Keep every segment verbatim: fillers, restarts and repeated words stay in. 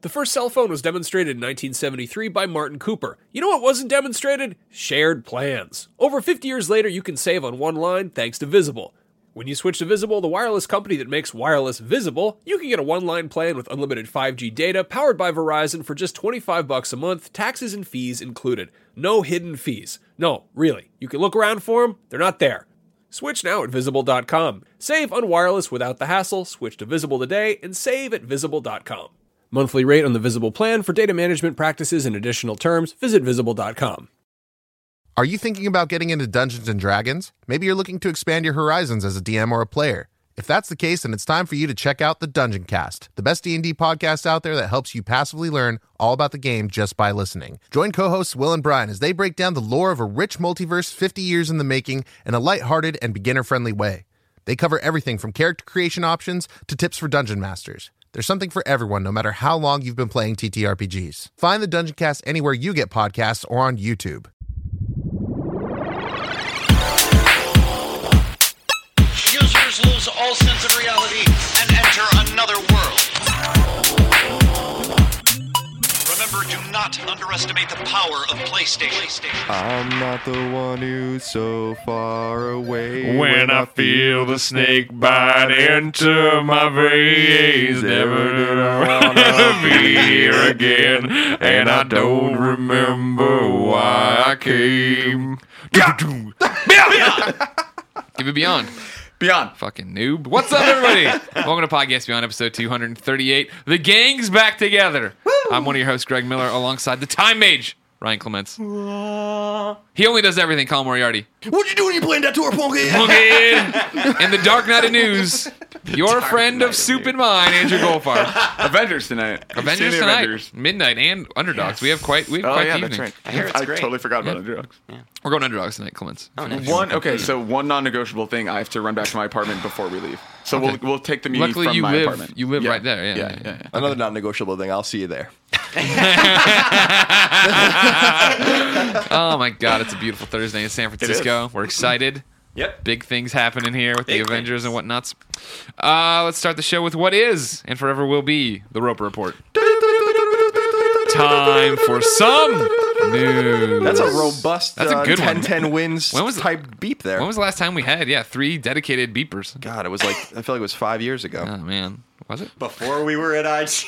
The first cell phone was demonstrated in nineteen seventy-three by Martin Cooper. You know what wasn't demonstrated? Shared plans. Over fifty years later, you can save on one line thanks to Visible. When you switch to Visible, the wireless company that makes wireless visible, you can get a one-line plan with unlimited five G data powered by Verizon for just twenty-five bucks a month, taxes and fees included. No hidden fees. No, really. You can look around for them. They're not there. Switch now at Visible dot com. Save on wireless without the hassle. Switch to Visible today and save at Visible dot com. Monthly rate on the Visible plan. For data management practices and additional terms, visit Visible dot com. Are you thinking about getting into Dungeons and Dragons? Maybe you're looking to expand your horizons as a D M or a player. If that's the case, then it's time for you to check out the Dungeon Cast, the best D and D podcast out there that helps you passively learn all about the game just by listening. Join co-hosts Will and Brian as they break down the lore of a rich multiverse fifty years in the making in a lighthearted and beginner-friendly way. They cover everything from character creation options to tips for dungeon masters. There's something for everyone, no matter how long you've been playing T T R P Gs. Find the Dungeon Cast anywhere you get podcasts or on YouTube. Users lose all sense of reality and enter another world. Remember, do not underestimate the power of PlayStation. I'm not the one who's so far away. When I feel the snake bite into my veins, never did I wanna be here again, and I don't remember why I came. Beyond! Give it Beyond. Beyond. Fucking noob. What's up, everybody? Welcome to Podcast Beyond, episode two thirty-eight. The gang's back together. Woo! I'm one of your hosts, Greg Miller, alongside the Time Mage, Ryan Clements. Uh, he only does everything, Colin Moriarty. What'd you do when you playing that tour, Punky? Punky! In the Dark Knight of News, your friend of soup and mine, Andrew Goldfarb. Avengers tonight. Avengers tonight. Avengers. Midnight and Underdogs. Yes. We have quite, we have oh, quite yeah, the evening. Right. I hear it's I great. totally forgot about yep. Underdogs. Yeah. We're going Underdogs tonight, Clements. Oh, nice. One okay, so one non-negotiable thing: I have to run back to my apartment before we leave. So okay. we'll we'll take the meeting Luckily, from you my live, apartment. You live yeah. right there. Yeah, yeah, yeah. yeah. yeah, yeah. Another okay. non-negotiable thing. I'll see you there. Oh my God! It's a beautiful Thursday in San Francisco. We're excited. Yep. Big things happening here with Big the Avengers things. and whatnots. Uh, let's start the show with what is and forever will be the Roper Report. Time for some news. That's a robust That's a uh, good ten one. ten wins When was the- type beep there. When was the last time we had, yeah, three dedicated beepers? God, it was like, I feel like it was five years ago. Oh, man. Was it? Before we were at I G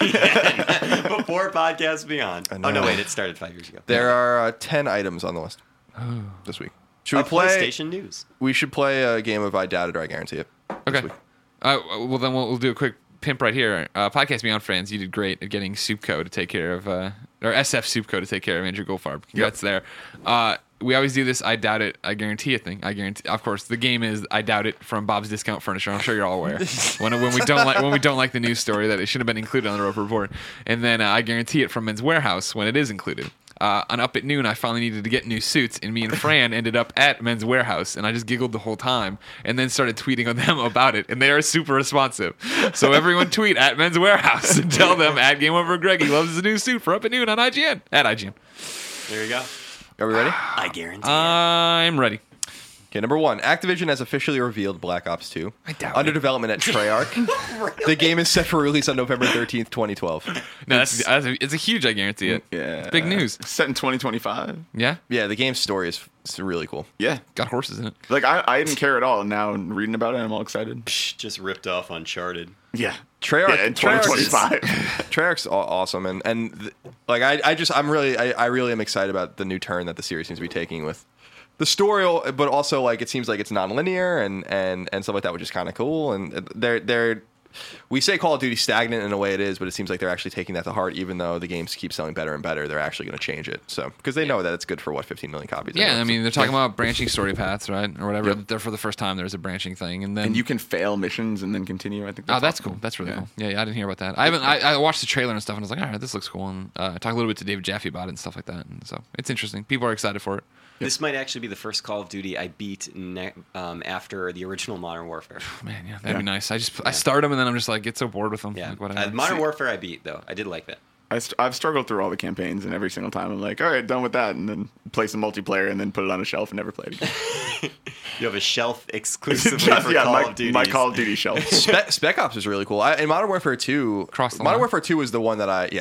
N. Before Podcast Beyond. I know. Oh, no, wait. It started five years ago. There are uh, ten items on the list this week. Should we Uh, play? PlayStation News. We should play a game of I Doubt It or I Guarantee It. Okay. week. Uh, well, then we'll, we'll do a quick pimp right here. Uh, Podcast Beyond friends, you did great at getting Soupco to take care of, uh, or S F Soupco to take care of Andrew Goldfarb. Congrats there. Uh, we always do this I Doubt It, I Guarantee It thing. I guarantee. Of course, the game is I Doubt It from Bob's Discount Furniture. I'm sure you're all aware. when when we don't like when we don't like the news story that it should have been included on the Roper Report, and then uh, I Guarantee It from Men's Warehouse when it is included. Uh, on Up at Noon, I finally needed to get new suits, and me and Fran ended up at Men's Warehouse, and I just giggled the whole time, and then started tweeting on them about it, and they are super responsive. So everyone tweet at Men's Warehouse and tell them at Game Over Greg he loves his new suit for Up at Noon on I G N. At I G N. There you go. Are we ready? I guarantee I'm ready. Okay, number one. Activision has officially revealed Black Ops two. I doubt Under it. development at Treyarch. Really? The game is set for release on November thirteenth, twenty twelve. No, that's, that's a, it's a huge, I guarantee it. Yeah. It's big news. Set in twenty twenty-five. Yeah? Yeah, the game's story is, is really cool. Yeah. Got horses in it. Like I, I didn't care at all. And now reading about it, I'm all excited. Psh, just ripped off Uncharted. Yeah. Treyarch, Yeah, in Treyarch twenty is- twenty-five. Treyarch's aw- awesome, and and th- like I, I just I'm really I, I really am excited about the new turn that the series seems to be taking with the story, but also like it seems like it's non-linear and and and stuff like that, which is kind of cool. And they're they're we say Call of Duty stagnant in a way it is, but it seems like they're actually taking that to heart. Even though the games keep selling better and better, they're actually going to change it. So because they know that it's good for what fifteen million copies. Yeah, anyway. I mean, So- they're talking about branching story paths, right? Or whatever. Yep. There for the first time, there's a branching thing. And then. And you can fail missions and then continue. I think. That's Oh, that's awesome. cool. That's really Yeah. cool. Yeah, yeah, I didn't hear about that. I haven't. I, I watched the trailer and stuff, and I was like, all right, this looks cool. And uh, I talked a little bit to David Jaffe about it and stuff like that. And so it's interesting. People are excited for it. This might actually be the first Call of Duty I beat ne- um, after the original Modern Warfare. Man, yeah, that'd Yeah. be nice. I just I start them and then I'm just like get so bored with them. Yeah, Like, whatever. uh, Modern Warfare I beat though. I did like that. I st- I've struggled through all the campaigns, and every single time I'm like, all right, done with that, and then play some multiplayer, and then put it on a shelf and never play it again. You have a shelf exclusively Just, for yeah, Call my, of Duty. my Call of Duty shelf. Spec, Spec Ops is really cool. I, and Modern Warfare two, Cross the Modern line. Warfare two is the one that I yeah.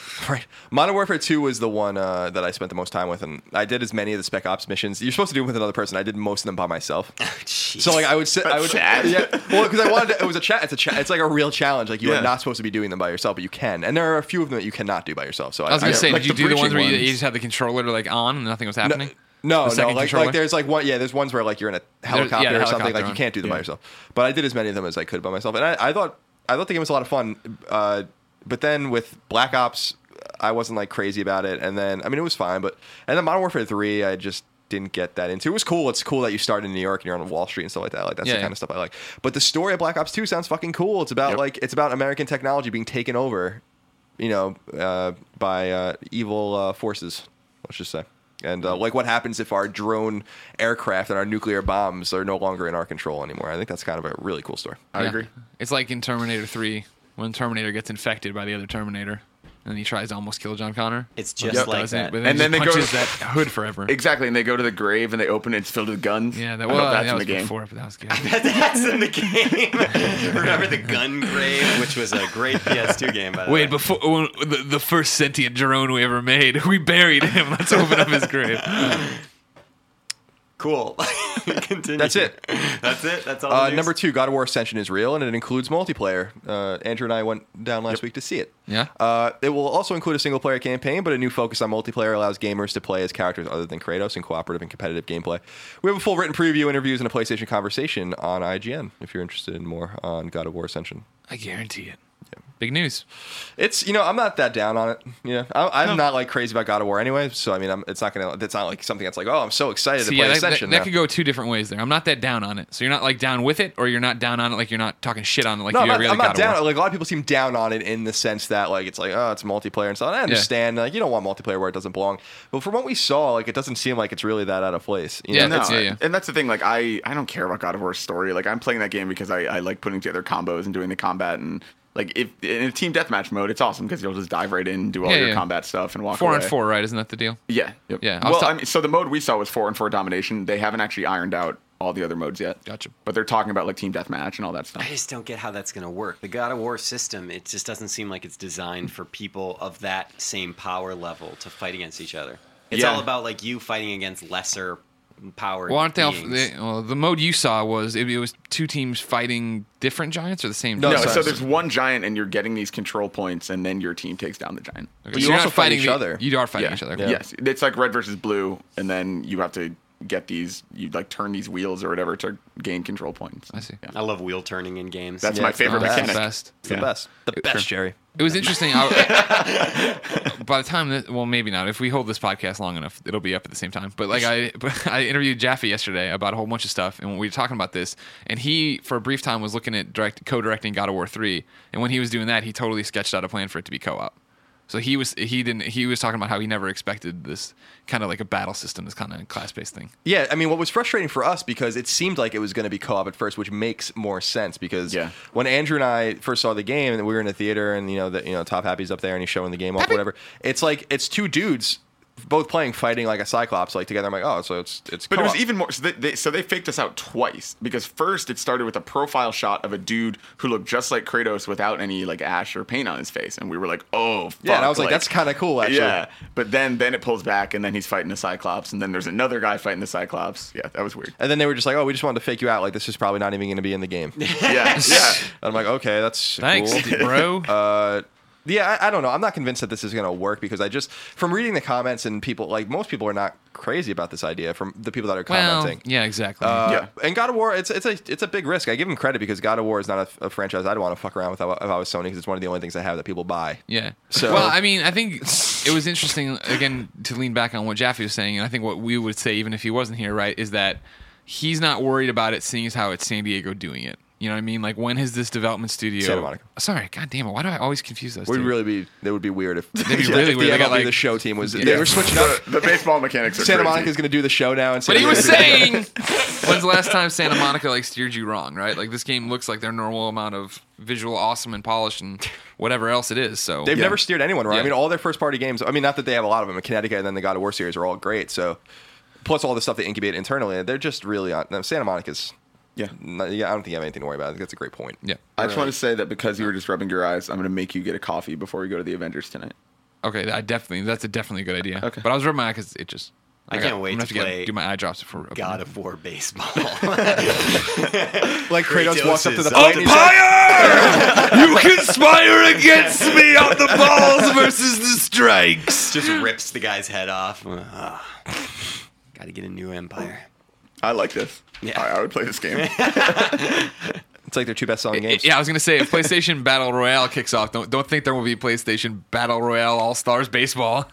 Right. Modern Warfare two was the one uh, that I spent the most time with, and I did as many of the Spec Ops missions. You're supposed to do them with another person. I did most of them by myself. So like I would sit, I would, chat. yeah, well, because I wanted to, it was a chat. It's a chat. It's like a real challenge. Like you Yeah. are not supposed to be doing them by yourself, but you can. And there are a few of them that you cannot do by yourself. So I was gonna I, say, like did you the do the ones breaching where you, ones. you just had the controller like on and nothing was happening? No, The no, second like, controller? like there's like one, yeah, there's ones where like you're in a helicopter yeah, the or something, helicopter like you one. can't do them by Yeah. yourself. But I did as many of them as I could by myself, and I, I thought, I thought the game was a lot of fun. Uh, but then with Black Ops, I wasn't like crazy about it, and then I mean it was fine, but and then Modern Warfare three, I just didn't get that into. It was cool. It's cool that you start in New York and you're on Wall Street and stuff like that. Like that's Yeah, the yeah. kind of stuff I like. But the story of Black Ops two sounds fucking cool. It's about Yep. like it's about American technology being taken over, you know, uh, by uh, evil uh, forces. Let's just say. And uh, like what happens if our drone aircraft and our nuclear bombs are no longer in our control anymore? I think that's kind of a really cool story. I Yeah. agree. It's like in Terminator three when Terminator gets infected by the other Terminator, and he tries to almost kill John Connor. It's But just he like doesn't, that. But then And he then just they go punches to- that hood forever. Exactly, and they go to the grave and they open it. It's filled with guns. Yeah, that, I well, hope that's that in was the game. before, but that was good. That's in the game. Remember the Gun Grave, which was a great P S two game, by the way. Wait, before when, the, the first sentient drone we ever made, we buried him. Let's open up his grave. Cool. Continue. That's it. That's it. That's all. the Uh, news? number two, God of War Ascension is real, and it includes multiplayer. Uh, Andrew and I went down last week to see it. Yeah. Uh, it will also include a single-player campaign, but a new focus on multiplayer allows gamers to play as characters other than Kratos in cooperative and competitive gameplay. We have a full written preview, interviews, and a PlayStation conversation on I G N if you're interested in more on God of War Ascension. I guarantee it. Big news. It's, you know, I'm not that down on it. Yeah, I, I'm not like crazy about God of War anyway. So I mean, I'm, it's not gonna. It's not like something that's like, oh, I'm so excited So to yeah, play that, that, Ascension. that now. could go two different ways there. I'm not that down on it. So you're not like down with it, or you're not down on it like you're not talking shit on it like No, you I'm not, really I'm not God of War. down. Like a lot of people seem down on it in the sense that like it's like oh, it's multiplayer and stuff. And I understand. Like you don't want multiplayer where it doesn't belong. But from what we saw, like it doesn't seem like it's really that out of place. You Yeah, know? that's- No, yeah. and that's the thing. Like, I, I don't care about God of War's story. Like, I'm playing that game because I, I like putting together combos and doing the combat. And like, if in a team deathmatch mode, it's awesome because you'll just dive right in, and do all Yeah, your yeah. combat stuff, and walk Four away. on four, right? Isn't that the deal? Yeah, yep. Yeah, I was Well, ta- I mean, so the mode we saw was four and four domination. They haven't actually ironed out all the other modes yet. Gotcha. But they're talking about like team deathmatch and all that stuff. I just don't get how that's going to work. The God of War system, it just doesn't seem like it's designed for people of that same power level to fight against each other. It's Yeah. all about like you fighting against lesser powered Well, aren't they all? beings. They, well, the mode you saw was it, it was two teams fighting different giants or the same. No, No, giant? sorry. so there's one giant, and you're getting these control points, and then your team takes down the giant. Okay, But so you you're also not fight fighting each the- other. You are fighting Yeah. each other. Yeah. Yes, it's like red versus blue, and then you have to get these. You like turn these wheels or whatever to gain control points. I see. Yeah. I love wheel turning in games. That's Yeah, my it's the Oh, favorite that's best. the mechanic. best. It's the Yeah. best. The best, Jerry. It was interesting. I, by the time that, well, maybe not. If we hold this podcast long enough, it'll be up at the same time. But like I, I interviewed Jaffe yesterday about a whole bunch of stuff, and we were talking about this. And he, for a brief time, was looking at direct co-directing God of War three. And when he was doing that, he totally sketched out a plan for it to be co-op. So he was he didn't he was talking about how he never expected this kind of like a battle system, this kind of class-based thing. Yeah, I mean, what was frustrating for us because it seemed like it was going to be co-op at first, which makes more sense because Yeah. when Andrew and I first saw the game and we were in the theater and you know that you know Top Happy's up there and he's showing the game off, whatever. It's like it's two dudes both playing fighting like a Cyclops like together. I'm like, oh, so it's it's. But it was co-op. even more. So they, they, so they faked us out twice because first it started with a profile shot of a dude who looked just like Kratos without any like ash or paint on his face, and we were like, "Oh, fuck. Yeah, and I was like, that's kinda cool, actually. Yeah, but then then it pulls back, and then he's fighting the Cyclops, and then there's another guy fighting the Cyclops. Yeah, that was weird. And then they were just like, oh, we just wanted to fake you out. Like this is probably not even going to be in the game. and Yeah, yeah. I'm like, okay, that's Thanks, cool. bro. Uh, yeah, I, I don't know. I'm not convinced that this is going to work because I just, from reading the comments and people, like most people are not crazy about this idea from the people that are well, commenting. yeah, exactly. Uh, Yeah. And God of War, it's it's a it's a big risk. I give him credit because God of War is not a, a franchise I'd want to fuck around with if I if I was Sony because it's one of the only things I have that people buy. Yeah. So- well, I mean, I think it was interesting again to lean back on what Jaffe was saying, and I think what we would say, even if he wasn't here, right, is that he's not worried about it, seeing as how it's San Diego doing it. You know what I mean? Like, when has this development studio? Santa Monica. Sorry, God damn it! Why do I always confuse those? Would two? really be that would be weird if, be if really the weird. They M L got, B like- the show team was Yeah. they were switching up. The, the baseball mechanics are Santa crazy. Monica's going to do the show now, and But he was San Diego- saying, when's the last time Santa Monica like steered you wrong? Right? Like this game looks like their normal amount of visual awesome and polish and whatever else it is. So They've Yeah. never steered anyone wrong. Yeah. I mean, all their first party games. I mean, not that they have a lot of them. Connecticut and then the God of War series are all great. So, plus all the stuff they incubate internally, they're just really on. no, Santa Monica's. Yeah. Not, yeah, I don't think you have anything to worry about. I think that's a great point. yeah. I just want to say that because you were just rubbing your eyes, I'm going to make you get a coffee before we go to the Avengers tonight. Okay, I definitely that's a definitely a good idea. Okay. But I was rubbing my eye because it just. I got- can't I'm wait gonna to have get- play do my eye drops for God of War baseball. Like Kratos walks up to the doses plate. of and he's like, Umpire! You conspire against me on the balls versus the strikes. Just rips the guy's head off. Got to get a new empire. I like this. Yeah. I, I would play this game. It's like their two best selling games. Yeah, I was gonna say if PlayStation Battle Royale kicks off, don't don't think there will be PlayStation Battle Royale All Stars Baseball,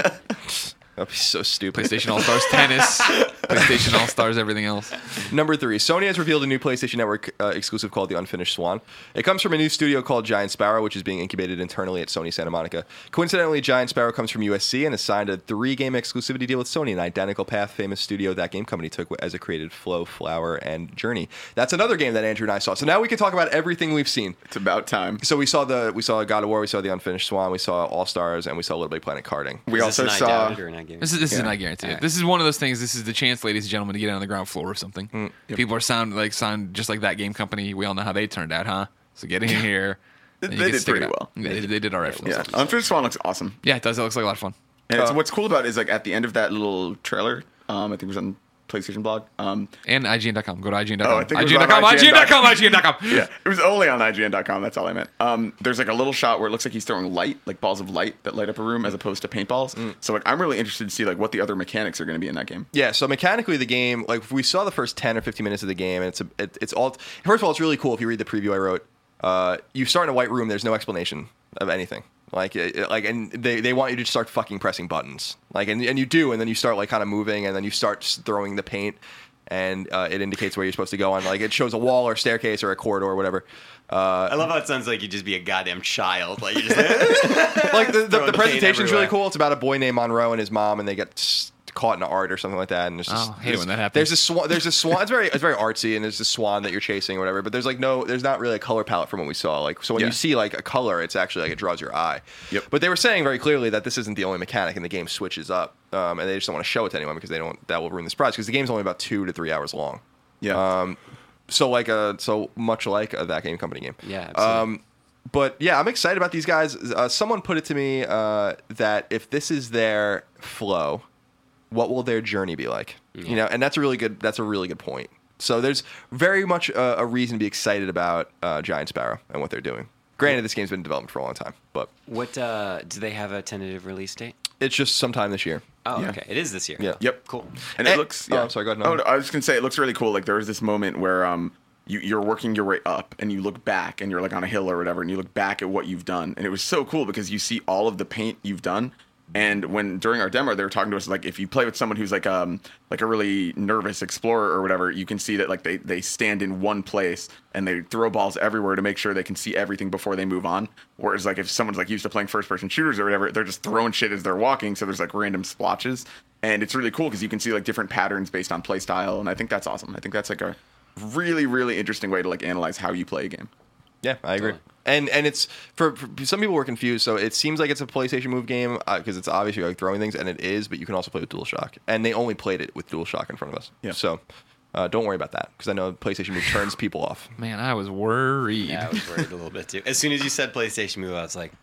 That'd be so stupid. PlayStation All Stars Tennis, PlayStation All Stars everything else. Number three, Sony has revealed a new PlayStation Network uh, exclusive called The Unfinished Swan. It comes from a new studio called Giant Sparrow, which is being incubated internally at Sony Santa Monica. Coincidentally, Giant Sparrow comes from U S C and has signed a three-game exclusivity deal with Sony, an identical path famous studio that game company took as it created Flow, Flower, and Journey. That's another game that Andrew and I saw. So now we can talk about everything we've seen. It's about time. So we saw the we saw God of War, we saw The Unfinished Swan, we saw All Stars, and we saw Little Big Planet Karting. We Is also this an I saw. doubted or an I This is this is Yeah. not guaranteed. This is one of those things. This is the chance, ladies and gentlemen, to get on the ground floor of something. People are sound like sound just like that game company. We all know how they turned out, huh? So get in here. and you They can did stick it pretty out. well. They, they did all right for Yeah, themselves. Unfinished Swan looks awesome. Yeah, it does. It looks like a lot of fun. And it's, Uh, what's cool about it is like at the end of that little trailer, um, I think it was on PlayStation blog. Um, And I G N dot com. Go to I G N dot com. Oh, I think it was I G N dot on com. I G N dot com. I G N dot com. yeah, it was only on I G N dot com. That's all I meant. Um, there's like a little shot where it looks like he's throwing light, like balls of light that light up a room, as opposed to paintballs. So like, I'm really interested to see like what the other mechanics are going to be in that game. Yeah, so mechanically the game, like if we saw the first ten or fifteen minutes of the game, and it's a, it, it's all. First of all, it's really cool if you read the preview I wrote. Uh, you start in a white room. There's no explanation of anything. Like, it, like, and they, they want you to just start fucking pressing buttons. Like, and and you do, and then you start like kind of moving, and then you start s- throwing the paint, and uh, it indicates where you're supposed to go on. Like, it shows a wall or staircase or a corridor or whatever. Uh, I love how it sounds like you'd just be a goddamn child. Like, you just like the, the, Throwing the paint presentation's really everywhere. cool. It's about a boy named Monroe and his mom, and they get s- caught in art or something like that. And there's just, Oh, I hate it there's- when that happens. There's a swan. There's a swan. It's very it's very artsy, and there's a swan that you're chasing or whatever. But there's like no, there's not really a color palette from what we saw. Like so, when Yeah. you see like a color, it's actually like it draws your eye. Yep. But they were saying very clearly that this isn't the only mechanic, and the game switches up, um, and they just don't want to show it to anyone because they don't. That will ruin the surprise because the game's only about two to three hours long. Yeah. Um, so like a so much like a that game company game. Yeah, absolutely. Um, but yeah, I'm excited about these guys. Uh, someone put it to me uh, that if this is their flow, what will their journey be like? You know, and that's a really good. That's a really good point. So there's very much a, a reason to be excited about uh, Giant Sparrow and what they're doing. Granted, this game's been in development for a long time, but what uh, do they have a tentative release date? it's just sometime this year. Oh, Yeah. okay. It is this year. Yeah. Yep. Cool. And it Eh, looks. oh, Yeah. I'm sorry, go ahead, Oh, no. no, I was just gonna say it looks really cool. Like there was this moment where um you you're working your way up and you look back and you're like on a hill or whatever and you look back at what you've done and it was so cool because you see all of the paint you've done. And when during our demo they were talking to us like if you play with someone who's like um like a really nervous explorer or whatever, you can see that like they they stand in one place and they throw balls everywhere to make sure they can see everything before they move on. Whereas like if someone's like used to playing first person shooters or whatever, they're just throwing shit as they're walking, so there's like random splotches. And it's really cool because you can see like different patterns based on play style, and I think that's awesome. I think that's like a really really interesting way to like analyze how you play a game. Yeah, I agree. Totally. And and it's for, for some people were confused. So it seems like it's a PlayStation Move game because it's obvious you're like throwing things, and it is. But you can also play with DualShock, and they only played it with DualShock in front of us. Yeah. So uh, don't worry about that because I know PlayStation Move turns people off. Man, I was worried. Yeah, I was worried a little bit too. As soon as you said PlayStation Move, I was like,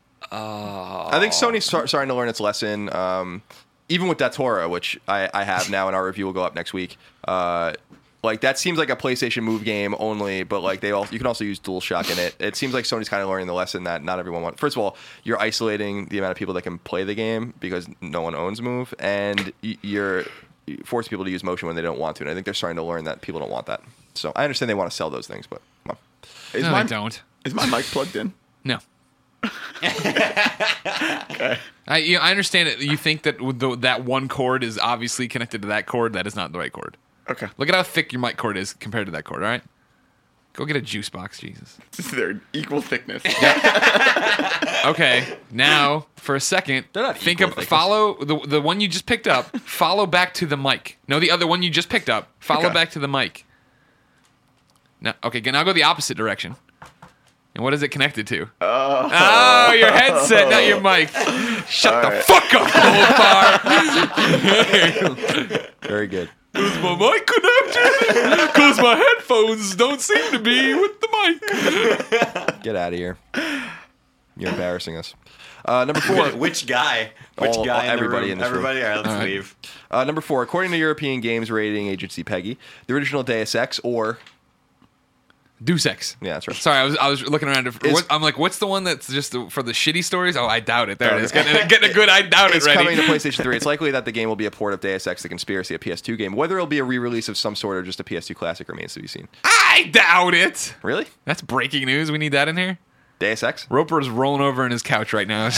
I think Sony's start, starting to learn its lesson. Um, even with Datora, which I, I have now, and our review will go up next week. Uh, like that seems like a PlayStation Move game only, but like they all you can also use DualShock in it. It seems like Sony's kind of learning the lesson that not everyone wants. First of all, you're isolating the amount of people that can play the game because no one owns Move, and y- you're forcing people to use motion when they don't want to. And I think they're starting to learn that people don't want that. So I understand they want to sell those things, but come on. Is No, my, they don't. Is my mic plugged in? No. I you know, I understand it. You think that with the, that one cord is obviously connected to that cord. That is not the right cord. Okay. Look at how thick your mic cord is compared to that cord. All right. Go get a juice box, Jesus. They're equal thickness. Okay, now for a second, They're not think equal of thickness. follow the the one you just picked up. Follow back to the mic. No, the other one you just picked up. Follow Okay. back to the mic. Now, okay, now go the opposite direction. And what is it connected to? Oh, Oh, your headset, not your mic. Shut All the right. fuck up, Goldfarb. Very good. Is my mic connected? Because my headphones don't seem to be with the mic. Get out of here. You're embarrassing us. Uh, number four. Which guy? Which All- guy? In everybody the room? in this room. Everybody. All right, let's All right. leave. Uh, number four. According to European Games Rating Agency PEGI, the original Deus Ex, or Deus Ex. yeah, that's right. Sorry, I was I was looking around. For, Is- what, I'm like, what's the one that's just the, for the shitty stories? Oh, I doubt it. There it is. Getting, getting a good I doubt It's it ready. coming to PlayStation three. It's likely that the game will be a port of Deus Ex: The Conspiracy, a P S two game. Whether it'll be a re-release of some sort or just a P S two classic remains to be seen. I doubt it. Really? That's breaking news. We need that in here. Deus Ex? Roper is rolling over in his couch right now.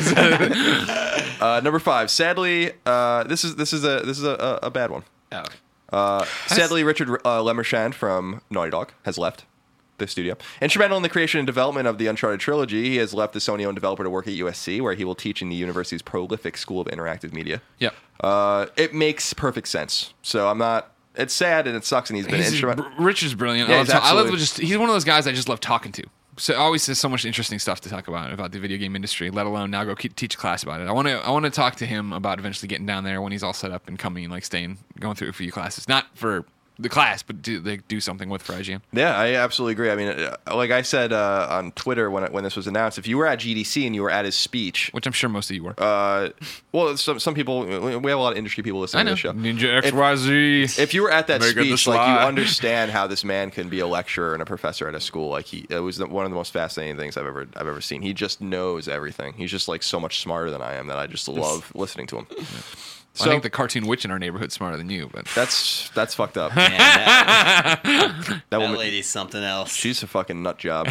Uh, number five. Sadly, uh, this is this is a this is a, a, a bad one. Oh. Uh, sadly, Richard uh, Lemarchand from Naughty Dog has left the studio. Instrumental in the creation and development of the Uncharted trilogy, he has left the Sony-owned developer to work at U S C, where he will teach in the university's prolific School of Interactive Media. Yep. Uh, it makes perfect sense. So I'm not. It's sad and it sucks, and he's been He's, instrumental. Br- Rich is brilliant. Yeah, I, he's love, I love absolutely- just he's one of those guys I just love talking to. So always has so much interesting stuff to talk about about the video game industry. Let alone now go keep, teach a class about it. I want to I want to talk to him about eventually getting down there when he's all set up and coming and like staying going through a few classes, not for the class, but do like do something with for I G N. Yeah, I absolutely agree. I mean, uh, like I said uh, on Twitter when it, when this was announced, if you were at G D C and you were at his speech, Which I'm sure most of you were. uh, well, some some people, we have a lot of industry people listening I know. to the show. Ninja X Y Z. If you were at that Making the speech, like you slide. understand how this man can be a lecturer and a professor at a school. Like he, it was the, one of the most fascinating things I've ever I've ever seen. He just knows everything. He's just like so much smarter than I am that I just love listening to him. I think the cartoon witch in our neighborhood's smarter than you, but That's that's fucked up. Man, that, That that woman, lady's something else. she's a fucking nut job.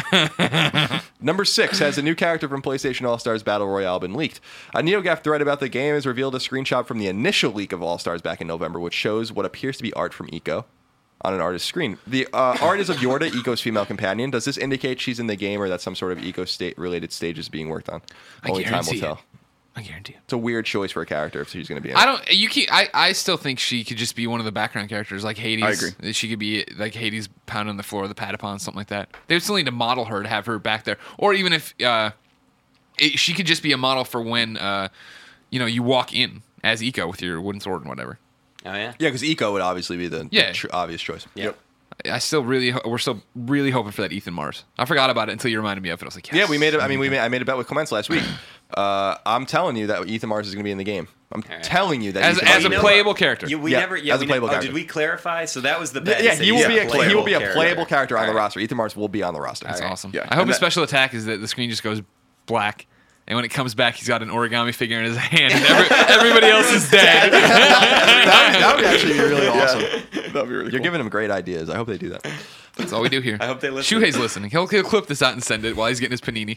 Number six has a new character from PlayStation All Stars Battle Royale been leaked. A NeoGAF thread about the game has revealed a screenshot from the initial leak of All Stars back in November, which shows what appears to be art from Eco on an artist's screen. The uh, art is of Yorda, Eco's female companion. Does this indicate she's in the game, or that some sort of Eco state related stage is being worked on? I Only time will guarantee tell. it. I guarantee it. It's a weird choice for a character if she's going to be in it. I don't. You keep. I. I still think she could just be one of the background characters, like Hades. I agree. She could be like Hades pounding on the floor of the Patapon, something like that. They would still need to model her to have her back there, or even if uh, it, she could just be a model for when uh, you know, you walk in as Eco with your wooden sword and whatever. Oh yeah. Yeah, because Eco would obviously be the, Yeah. the tr- obvious choice. Yep. I still really. ho- We're still really hoping for that Ethan Mars. I forgot about it until you reminded me of it. I was like, yes. Yeah, we made it. I mean, we made, I made a bet with Clements last week. Uh, I'm telling you that Ethan Mars is going to be in the game. I'm right. telling you that As- Ethan as Mars a is gonna be in playable character. You, we Yeah, never. Yeah, as a we playable ne- oh, character. did we clarify? So that was the Yeah, bet. yeah, is that he will he's be a he playable will be a character. playable character on the All right. roster. Ethan Mars will be on the roster. That's All right. awesome. Yeah, I hope and his that- special attack is that the screen just goes black, and when it comes back, he's got an origami figure in his hand, and every, everybody else is dead. that, would, that would actually be really awesome. That'd be really You're cool. giving him great ideas. I hope they do that. That's all we do here. I hope they listen. Shuhei's listening. He'll, he'll clip this out and send it while he's getting his panini.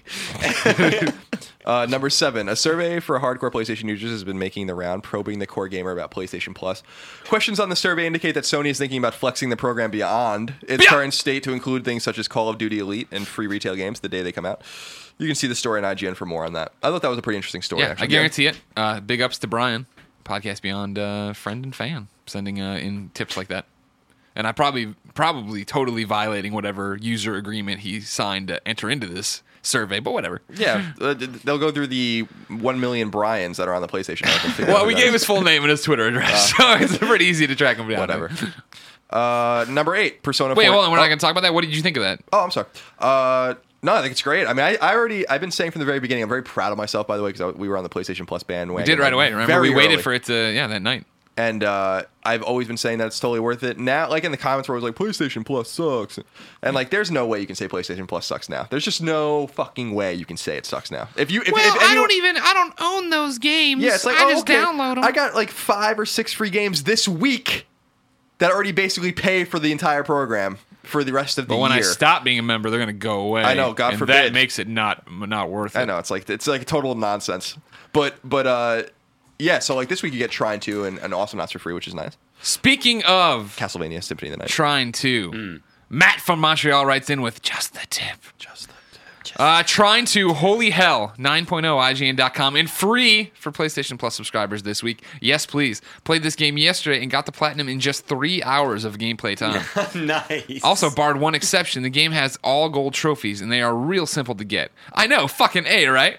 Uh, number seven, a survey for hardcore PlayStation users has been making the round, probing the core gamer about PlayStation Plus. Questions on the survey indicate that Sony is thinking about flexing the program beyond its Yeah. current state to include things such as Call of Duty Elite and free retail games the day they come out. You can see the story on I G N for more on that. I thought that was a pretty interesting story. Yeah, actually. I guarantee it. Uh, big ups to Brian, Podcast Beyond uh, friend and fan, sending uh, in tips like that. And I probably, probably totally violating whatever user agreement he signed to enter into this survey, but whatever. Yeah, uh, d- they'll go through the one million Bryans that are on the PlayStation Network and figure out Well, who we that gave is. his full name and his Twitter address, so it's pretty easy to track him down. Whatever. Uh, number eight, Persona Wait, four. hold on. We're oh, not going to talk about that. What did you think of that? Oh, I'm sorry. Uh, no, I think it's great. I mean, I, I already, I've been saying from the very beginning, I'm very proud of myself, by the way, because we were on the PlayStation Plus bandwagon. We did right away. Remember, very we waited early. for it to, yeah, that night. And uh, I've always been saying that it's totally worth it. Now, like in the comments where it was like, PlayStation Plus sucks. And like, there's no way you can say PlayStation Plus sucks now. There's just no fucking way you can say it sucks now. If you, if, Well, if I anyone- don't even, I don't own those games. Yeah, it's like, I oh, just okay. download them. I got like five or six free games this week that already basically pay for the entire program for the rest of the But when year. I stop being a member, they're going to go away. I know, God and forbid. that makes it not not worth it. I know it's like it's like total nonsense. But but uh, yeah. So like this week you get Trine two and, and Awesome Knots for free, which is nice. Speaking of Castlevania Symphony of the Night. Trine two, Hmm. Matt from Montreal writes in with just the tip. Just the Uh, Trine two, holy hell, nine point oh I G N dot com, and free for PlayStation Plus subscribers this week. Yes, please. Played this game yesterday and got the platinum in just three hours of gameplay time. Nice. Also, barred one exception, the game has all gold trophies, and they are real simple to get. I know, fucking A, right?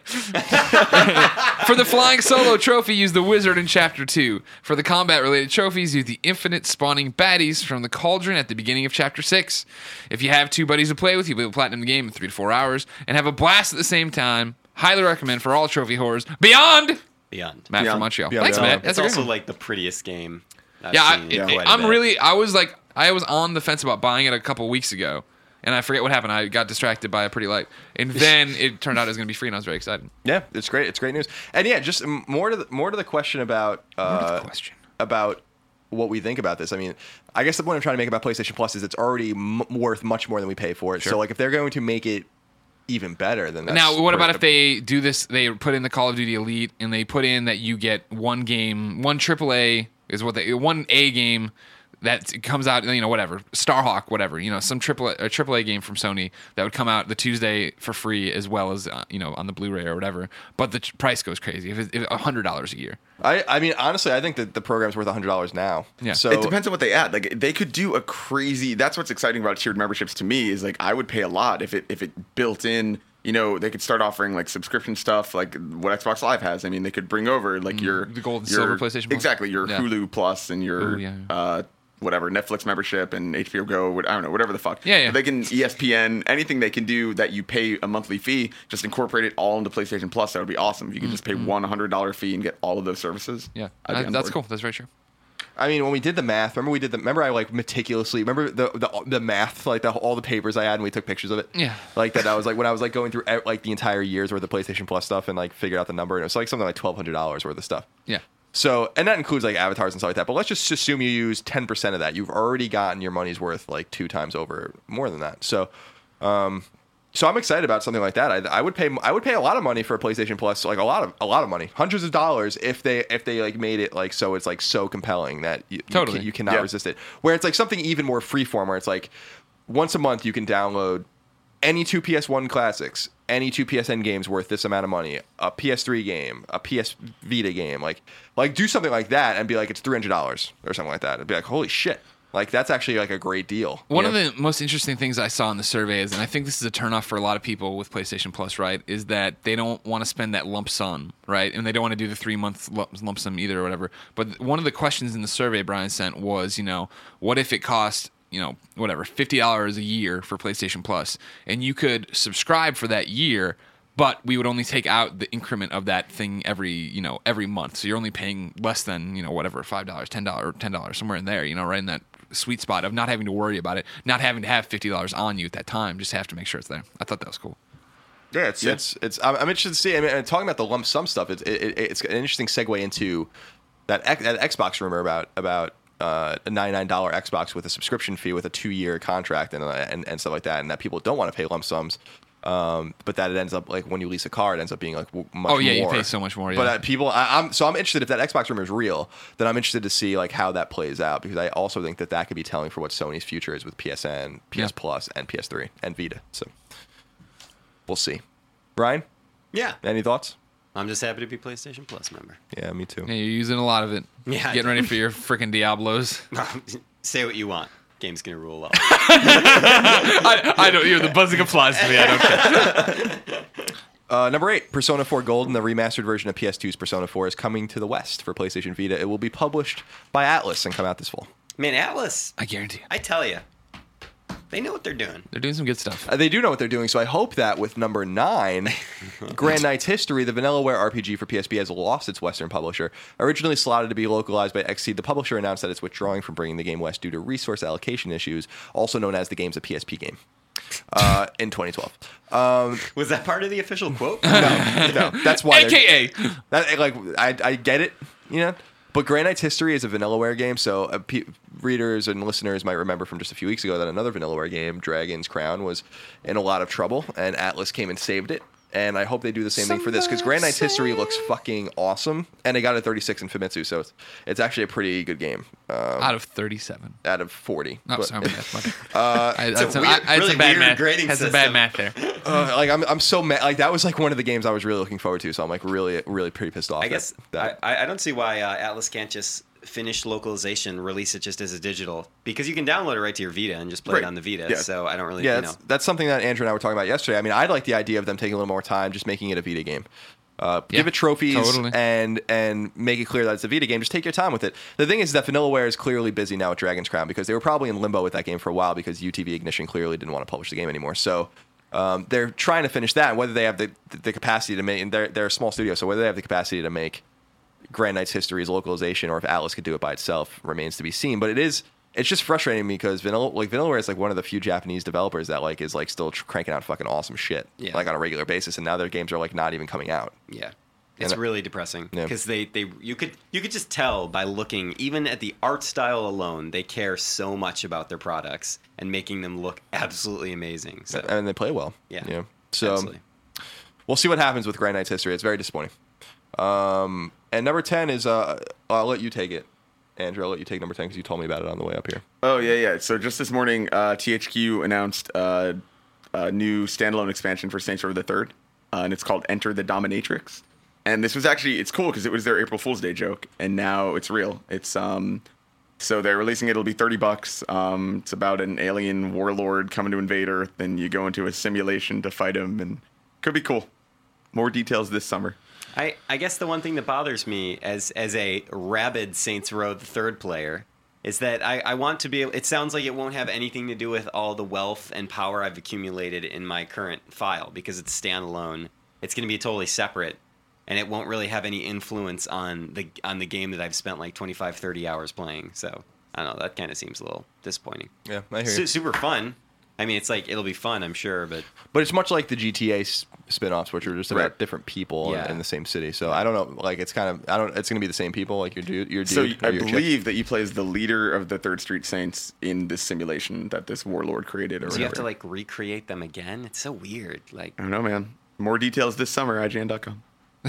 For the Flying Solo trophy, use the Wizard in Chapter two. For the combat-related trophies, use the infinite spawning baddies from the Cauldron at the beginning of Chapter six. If you have two buddies to play with, you'll be able to platinum the game in three to four hours, and have a blast at the same time. Highly recommend for all trophy horrors. Beyond Beyond. Matt Beyond. from Montreal. Beyond, Thanks, Beyond. Matt. That's It's a great also one. like the prettiest game. I've Yeah, seen I, in it- quite a I'm bit. really. I was like, I was on the fence about buying it a couple weeks ago, and I forget what happened. I got distracted by a pretty light, and then it turned out it was going to be free, and I was very excited. Yeah, it's great. It's great news. And yeah, just um, more to the, more to the question about uh, to the question. about what we think about this. I mean, I guess the point I'm trying to make about PlayStation Plus is it's already m- worth much more than we pay for it. So like, if they're going to make it even better, then that's Now, what about great. if they do this? They put in the Call of Duty Elite, and they put in that you get one game, one triple A is what they one A game that comes out, you know, whatever, Starhawk, whatever, you know, some triple A, a triple A game from Sony that would come out the Tuesday for free as well as uh, you know, on the Blu-ray or whatever. But the ch- price goes crazy. If it's a hundred dollars a year. I, I mean, honestly, I think that the program's worth one hundred dollars now. Yeah. So It depends on what they add. Like they could do a crazy. That's what's exciting about tiered memberships to me is like I would pay a lot if it if it built in. You know, they could start offering like subscription stuff, like what Xbox Live has. I mean, they could bring over like your the gold and your- silver PlayStation Plus? exactly your Yeah. Hulu Plus and your Ooh, yeah. uh, whatever Netflix membership and H B O Go. what- I don't know, whatever the fuck. Yeah, yeah. But they can E S P N anything they can do that you pay a monthly fee. Just incorporate it all into PlayStation Plus. That would be awesome. If you could just pay one hundred dollar fee and get all of those services. Yeah, I'd be Uh, on that's board. cool. That's very true. I mean, when we did the math, remember we did the remember I like meticulously remember the the, the math, like the, all the papers I had, and we took pictures of it. Yeah. like that. I was like when I was like going through e- like the entire year's worth of PlayStation Plus stuff and like figured out the number, and it was like something like twelve hundred dollars worth of stuff. Yeah. So, and that includes like avatars and stuff like that. But let's just assume you use ten percent of that. You've already gotten your money's worth like two times over, more than that. So, um, so I'm excited about something like that. I, I would pay, I would pay a lot of money for a PlayStation Plus, like a lot of, a lot of money, hundreds of dollars, if they, if they like made it like so it's like so compelling that you, Totally. you, can, you cannot Yeah. resist it. Where it's like something even more freeform, where it's like once a month you can download any two P S one classics, any two P S N games worth this amount of money, a P S three game, a P S Vita game, like like do something like that and be like it's three hundred dollars or something like that. It'd be like holy shit, like that's actually like a great deal. One you of know? the most interesting things I saw in the surveys, and I think this is a turnoff for a lot of people with PlayStation Plus, right, is that they don't want to spend that lump sum, right? And they don't want to do the three month lump, lump sum either or whatever. But one of the questions in the survey Brian sent was, you know, what if it cost, you know, whatever, fifty dollars a year for PlayStation Plus, and you could subscribe for that year, but we would only take out the increment of that thing every, you know, every month. So you're only paying less than, you know, whatever, five dollars, ten dollars, ten dollars, somewhere in there, you know, right in that sweet spot of not having to worry about it, not having to have fifty dollars on you at that time, just have to make sure it's there. I thought that was cool. Yeah, it's Yeah. it's it's. I'm, I'm interested to see. I mean, and talking about the lump sum stuff, it's it, it, it's an interesting segue into that X, that Xbox rumor about about uh, a ninety-nine dollar Xbox with a subscription fee with a two year contract and, uh, and and stuff like that, and that people don't want to pay lump sums. Um, but that it ends up like when you lease a car, it ends up being like w- much Oh, yeah, you more. pay so much more, But yeah. uh, people, I, I'm so I'm interested if that Xbox rumor is real. Then I'm interested to see like how that plays out because I also think that that could be telling for what Sony's future is with P S N, P S Yeah. Plus, and P S three and Vita. So we'll see. Brian, Yeah. any thoughts? I'm just happy to be PlayStation Plus member. Yeah, me too. Yeah, you're using a lot of it. Yeah, I Getting do. ready for your freaking Diablos. Say what you want. Game's gonna rule out. I, I don't, you're the buzzing applies to me. I don't care. Uh, number eight, Persona four Golden, the remastered version of P S two's Persona four, is coming to the West for PlayStation Vita. It will be published by Atlas and come out this fall. Man, Atlas, I guarantee you. I tell you, they know what they're doing. They're doing some good stuff. Uh, they do know what they're doing, so I hope that with number nine, Grand Knight's History, the Vanillaware R P G for P S P has lost its Western publisher. Originally slotted to be localized by Xseed, the publisher announced that it's withdrawing from bringing the game west due to resource allocation issues, also known as the game's a P S P game, uh, in twenty twelve. Um, Was that part of the official quote? no, no, that's why. they're- A K A. That, like I, I get it, you know. But Grand Knight's History is a Vanillaware game, so uh, pe- readers and listeners might remember from just a few weeks ago that another Vanillaware game, Dragon's Crown, was in a lot of trouble, and Atlas came and saved it. And I hope they do the same thing for this, because Grand Knight's History looks fucking awesome, and they got a thirty-six in Famitsu, so it's, it's actually a pretty good game um, Out of thirty-seven. out of forty. Oh, But- sorry. my bad, my bad. I, I, It's a had some, weird- I, I had really some bad weird math. grading Had some bad system. math there. uh, like I'm, I'm so mad. Like that was like one of the games I was really looking forward to, so I'm like really, really pretty pissed off. I guess that, that I, I don't see why uh, Atlas can't just finish localization, release it just as a digital, because you can download it right to your Vita and just play Right. it on the Vita. Yeah. So I don't really, Yeah, you that's, know. that's something that Andrew and I were talking about yesterday. I mean, I like the idea of them taking a little more time, just making it a Vita game. Uh, Yeah, give it trophies totally. and and make it clear that it's a Vita game. Just take your time with it. The thing is that Vanillaware is clearly busy now with Dragon's Crown because they were probably in limbo with that game for a while because U T V Ignition clearly didn't want to publish the game anymore. So Um, they're trying to finish that, and whether they have the the capacity to make, and they're they're a small studio, so whether they have the capacity to make Grand Knight's Histories localization, or if Atlas could do it by itself, remains to be seen. But it is, it's just frustrating me because Vanilla, like Vanillaware is like one of the few Japanese developers that like is like still tr- cranking out fucking awesome shit, Yeah. like on a regular basis, and now their games are like not even coming out. Yeah. It's And- really depressing Yeah. because they, they you could you could just tell by looking even at the art style alone, they care so much about their products and making them look absolutely amazing. So And they play well. yeah, You know? So absolutely. we'll see what happens with Grand Knight's History. It's very disappointing. Um, and number ten is uh, I'll let you take it, Andrew. I'll let you take number ten because you told me about it on the way up here. Oh yeah, yeah. So just this morning, uh, T H Q announced uh, a new standalone expansion for Saints Row the Third, uh, and it's called Enter the Dominatrix. And this was actually, it's cool because it was their April Fool's Day joke, and now it's real. It's um, so they're releasing it. It'll be thirty bucks. Um, it's about an alien warlord coming to invade Earth, and you go into a simulation to fight him, and could be cool. More details this summer. I, I guess the one thing that bothers me as as a rabid Saints Row the Third player is that I, I want to be able, it sounds like it won't have anything to do with all the wealth and power I've accumulated in my current file because it's standalone. It's going to be totally separate, and it won't really have any influence on the on the game that I've spent like twenty-five, thirty hours playing. So I don't know, that kind of seems a little disappointing. Yeah, I hear Su- you. super fun. I mean, it's like it'll be fun, I'm sure, but But it's much like the G T A s- spin-offs, which are just about Right. different people Yeah. in, in the same city. So I don't know. Like it's kind of I don't. It's gonna be the same people. Like your dude, your dude. So or I your chick. believe that you play as the leader of the Third Street Saints in this simulation that this warlord created, or so you have whatever. to like recreate them again. It's so weird. Like I don't know, man. More details this summer, I G N dot com.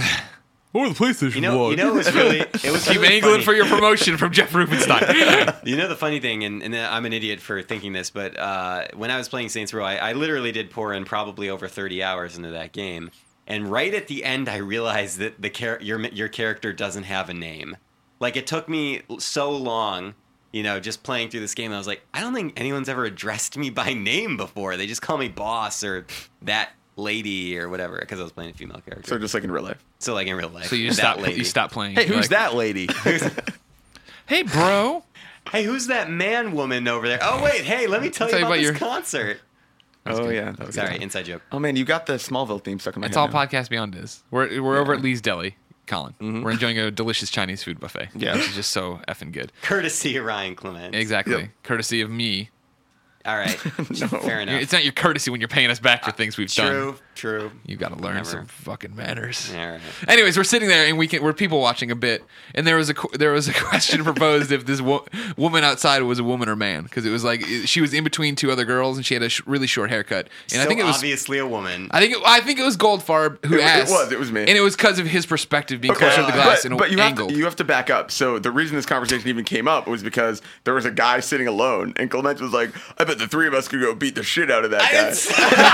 Or the PlayStation you know, you know, it was really it was Keep really angling funny. for your promotion from Jeff Rubenstein. You know the funny thing, and, and I'm an idiot for thinking this, but uh, when I was playing Saints Row, I, I literally did pour in probably over thirty hours into that game, and right at the end, I realized that the char- your your character doesn't have a name. Like it took me so long, you know, just playing through this game. I was like, I don't think anyone's ever addressed me by name before. They just call me boss or that lady or whatever because I was playing a female character. So just like in real life. So like in real life, So you that stop. lady. You stop playing. Hey, You're who's like, that lady? Hey, bro. Hey, who's that man woman over there? Oh wait, hey, let me tell, Tell you you about, about this your- concert. Oh yeah. That was Sorry, good. inside joke. Oh man, you got the Smallville theme stuck in my It's head. all now. Podcast Beyond is. We're we're over at Lee's Deli, Colin. We're enjoying a delicious Chinese food buffet. Yeah. Which is just so effing good. Courtesy of Ryan Clement. Exactly. Yep. Courtesy of me. All right. Fair enough. It's not your courtesy when you're paying us back for things we've done. True, true. You got to learn Whatever. some fucking manners. All right. Anyways, we're sitting there and we can, we're people watching a bit, and there was a qu- there was a question proposed if this wo- woman outside was a woman or man, because it was like it- she was in between two other girls and she had a sh- really short haircut, and so I think it was obviously a woman. I think it, I think it was Goldfarb who It- it asked. was, it was me. and it was because of his perspective being closer to the glass but, and but you have, angled. to, you have to back up. So the reason this conversation even came up was because there was a guy sitting alone, and Clement was like, "I bet the three of us could go beat the shit out of that I guy." didn't, say-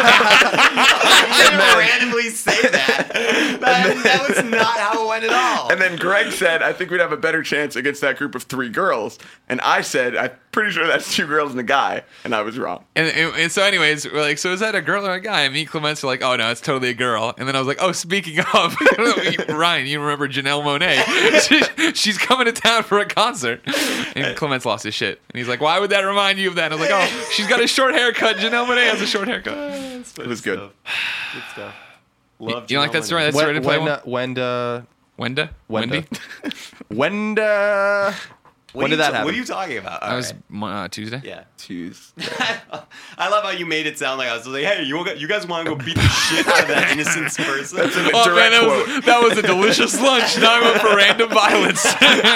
I didn't randomly say that. That, that was not how it went at all. And then Greg said, "I think we'd have a better chance against that group of three girls." And I said, "I'm pretty sure that's two girls and a guy," and I was wrong. And, and, and so, anyways, we're like, so is that a girl or a guy? And me and Clements were like, oh no, it's totally a girl. And then I was like, oh, speaking of, Ryan, you remember Janelle Monáe? She, she's coming to town for a concert. And Clements lost his shit. And he's like, why would that remind you of that? And I was like, oh, she's got a short haircut. Janelle Monáe has a short haircut. It was good. Good stuff. Love You like that story? That's when, ready to play when, one? uh, Wenda, Wenda? Wenda. Wendy? Wenda. What When are did you that ta- happen? What are you talking about? All That was right. uh, Tuesday. Yeah. Choose. I love how you made it sound like I was like, hey, you, want- you guys want to go beat the shit out of that innocent person? That's a Oh man, direct that quote. was, that was a delicious lunch. Now I'm up for random violence.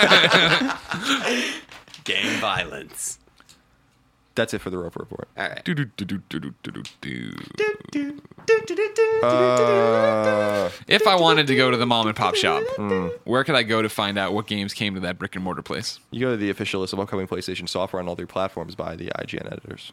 Gang violence. That's it for the Roper Report. All right. Uh, If I wanted to go to the mom and pop shop, where could I go to find out what games came to that brick and mortar place? you go to the official list of upcoming PlayStation software on all three platforms by the I G N editors.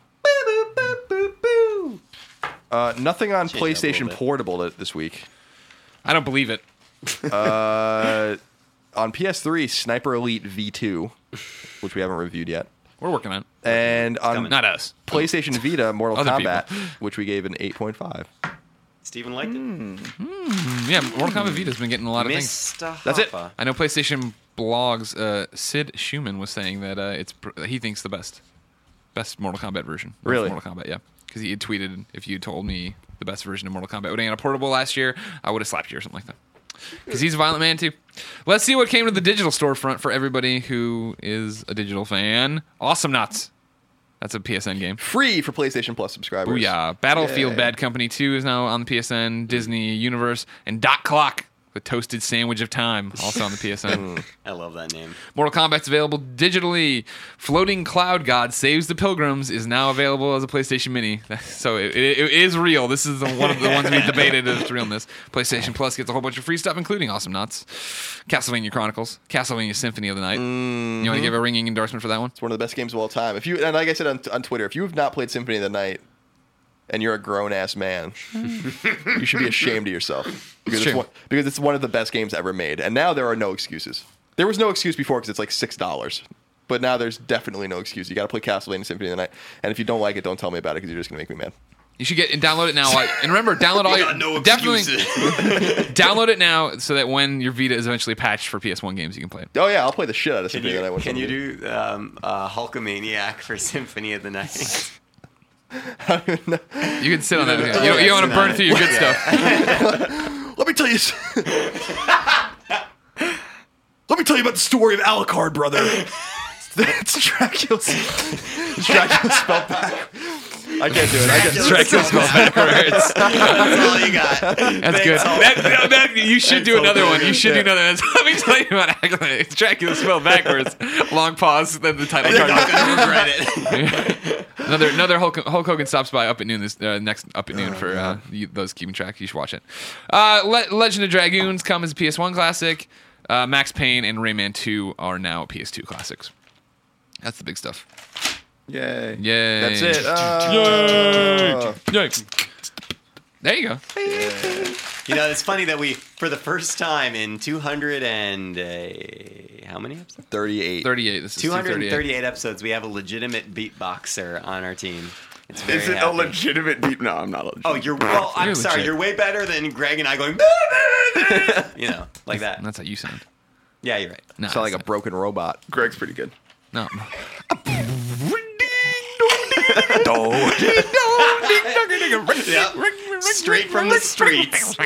Uh, nothing on Change it up a little PlayStation bit. Portable th- this week. I don't believe it. Uh, on P S three, Sniper Elite V two, which we haven't reviewed yet. We're working on it. And on coming. Not us. PlayStation Vita, Mortal Other Kombat, which we gave an eight point five. Steven liked it. Yeah, Mortal Kombat Vita's been getting a lot of things. Mister That's it. Hoffa. I know PlayStation blogs. Uh, Sid Schumann was saying that uh, it's pr- he thinks the best, best Mortal Kombat version. of Really? Mortal Kombat, yeah. because he had tweeted, if you told me the best version of Mortal Kombat would be on a portable last year, I would have slapped you or something like that. Because he's a violent man, too. Let's see what came to the digital storefront for everybody who is a digital fan. Awesome Nuts. That's a P S N game. Free for PlayStation Plus subscribers. Booyah. Battlefield Yay. Bad Company two is now on the P S N. Disney Universe. And Dot Clock, the toasted sandwich of time, also on the P S N. I love that name. Mortal Kombat's available digitally. Floating Cloud God Saves the Pilgrims is now available as a PlayStation Mini. So it, it, it is real. This is the, one of the ones we debated its realness. PlayStation Plus gets a whole bunch of free stuff, including Awesome Nuts, Castlevania Chronicles, Castlevania Symphony of the Night. Mm-hmm. You want to give a ringing endorsement for that one? It's one of the best games of all time. If you and like I said on, on Twitter, if you have not played Symphony of the Night and you're a grown ass man, you should be ashamed of yourself because It's it's, true. one, because it's one of the best games ever made. And now there are no excuses. There was no excuse before because it's like six dollars, but now there's definitely no excuse. You got to play Castlevania Symphony of the Night, and if you don't like it, don't tell me about it because you're just gonna make me mad. You should get and download it now. And remember, download all your got no definitely excuses. download it now so that when your Vita is eventually patched for P S one games, you can play it. Oh yeah, I'll play the shit out of Can Symphony of the Night. you, once can I'm you do um, uh, Hulkamaniac for Symphony of the Night? You can sit on that. You don't, you don't want to burn through your good stuff. Let me tell you. s- Let me tell you about the story of Alucard, brother. It's Dracula's. It's Dracula spelled back. I can't do it. I can't. Dracula spelled backwards. That's all you got. That's good. That, that, that- you should do Thanks, another Hulk one. You Hogan. should do another one. Let me tell you about Dracula. It's Dracula spelled backwards. Long pause. Then the title You're not card. going to regret it. Another another Hulk, Hulk Hogan stops by up at noon this uh, next up at noon for uh, you, those keeping track. You should watch it. Uh, Le- Legend of Dragoons come as a P S one classic. Uh, Max Payne and Rayman two are now P S two classics. That's the big stuff. Yay. Yay! That's it. Uh, Yay! There you go. You know, it's funny that we, for the first time in two hundred and uh, how many episodes? Thirty-eight. Thirty-eight. This is two hundred thirty-eight. thirty-eight episodes. We have a legitimate beatboxer on our team. It's very Is it happy. a legitimate beat? No, I'm not legitimate. Oh, you're well. I'm You're sorry. legit. You're way better than Greg and I going. You know, like that. That's how you sound. Yeah, you're right. No, Sound like it's a broken robot. Greg's pretty good. not. No. Yep. Straight from the streets.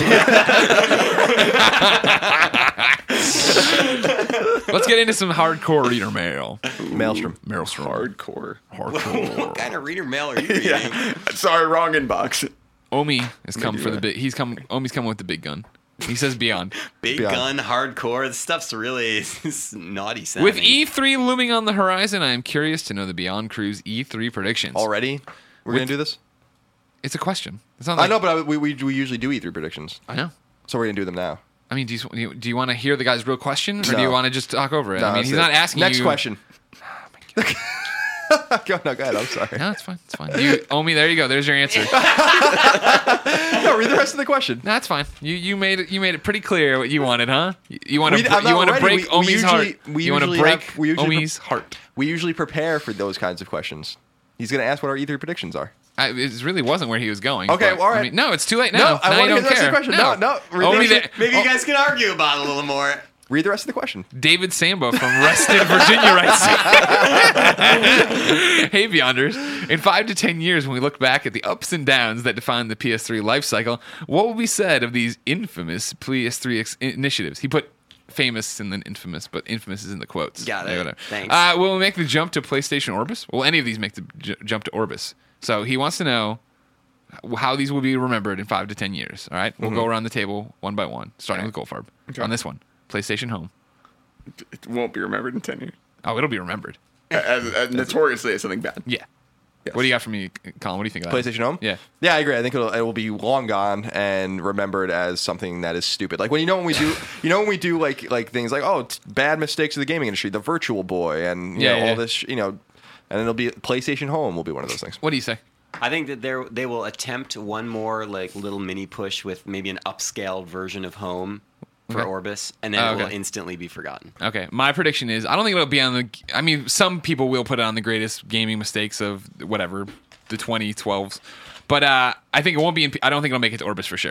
Let's get into some hardcore reader mail. Maelstrom. Maelstrom. Hardcore. Hardcore. What kind of reader mail are you reading? Yeah. Sorry, wrong inbox. Omi has come do for the that. big. He's come. Omi's coming with the big gun. He says beyond. Big Beyond. gun, hardcore. This stuff's really naughty sounding. With E three looming on the horizon, I am curious to know the Beyond Crew's E three predictions. Already? We're With- gonna do this? It's a question. It's not I like, know, but I, we, we we usually do E three predictions, I know. so we're gonna do them now. I mean, do you, do you, do you want to hear the guy's real question, or do No. you want to just talk over it? No, I mean, that's he's it. not asking Next you. question. go, no, go ahead. I'm sorry. No, it's fine. It's fine. You, Omi, there you go. There's your answer. No, read the rest of the question. No, that's fine. You you made it. You made it pretty clear what you wanted, huh? You, you want to We- I'm you not want to ready. break We- we Omi's usually- heart. we you want to usually break have- we usually Omi's heart. We usually prepare for those kinds of questions. He's gonna ask what our E three predictions are. I, it really wasn't where he was going. Okay, but, well, all right. I mean, no, it's too late No, now. I now wanna you hear don't the rest of care. the question. No, no, read the Omi, rest of- the- Maybe oh, you guys can argue about it a little more. Read the rest of the question. David Samba from Reston, Virginia writes, hey, Beyonders. In five to ten years, when we look back at the ups and downs that define the P S three life cycle, what will be said of these infamous P S three ex- initiatives? He put famous and then infamous, but infamous is in the quotes. Got it. Yeah, whatever. Thanks. Uh, will we make the jump to PlayStation Orbis? Will any of these make the j- jump to Orbis? So he wants to know how these will be remembered in five to ten years. All right, we'll Mm-hmm. go around the table one by one, starting with Goldfarb. On this one, PlayStation Home. It won't be remembered in ten years. Oh, it'll be remembered. As, as notoriously as something bad. Yeah. Yes. What do you got for me, Colin? What do you think of that? PlayStation Home? Yeah. Yeah, I agree. I think it'll it will be long gone and remembered as something that is stupid. Like when you know when we do you know when we do like like things like oh it's bad mistakes of the gaming industry, the Virtual Boy, and you Yeah, know yeah. all this you know, and it'll be PlayStation Home will be one of those things. What do you say? I think that they they will attempt one more like little mini push with maybe an upscaled version of Home for Okay. Orbis, and then Oh, it will okay. instantly be forgotten. Okay, my prediction is I don't think it'll be on the. I mean, some people will put it on the greatest gaming mistakes of whatever the twenty twelves, but uh, I think it won't be. In, I don't think it'll make it to Orbis for sure.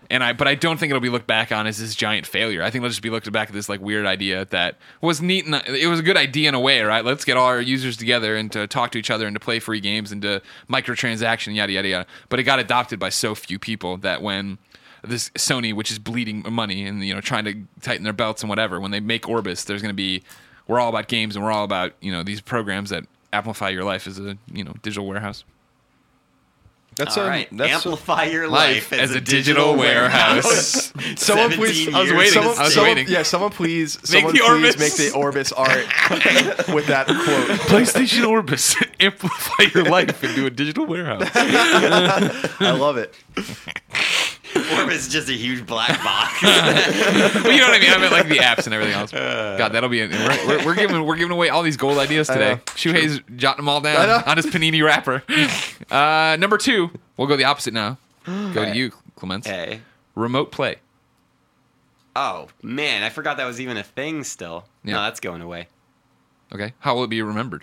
And I, but I don't think it'll be looked back on as this giant failure. I think it'll just be looked back at this like weird idea that was neat and it was a good idea in a way, right? Let's get all our users together and to talk to each other and to play free games and to microtransaction, yada yada yada. But it got adopted by so few people that when this Sony, which is bleeding money and you know trying to tighten their belts and whatever, when they make Orbis, there's going to be we're all about games and we're all about you know these programs that amplify your life as a you know digital warehouse. That's All a, right. that's Amplify your Life life, as a digital warehouse. Someone please. seventeen I was years. waiting. Someone, I was someone- waiting. Yeah, someone please. Make Someone the please Orbis. make the Orbis art with that quote. PlayStation Orbis, amplify your life into a digital warehouse. I love it. Orbis is just a huge black box. But you know what I mean? I meant like the apps and everything else. God, that'll be it. We're, we're, we're giving we're giving away all these gold ideas today. know. Shuhei's jotting them all I down know. on his panini wrapper. Uh, number two, we'll go the opposite now. Go to you, Clements. Hey. Remote play. Oh, man. I forgot that was even a thing still. Yeah. No, that's going away. Okay, how will it be remembered?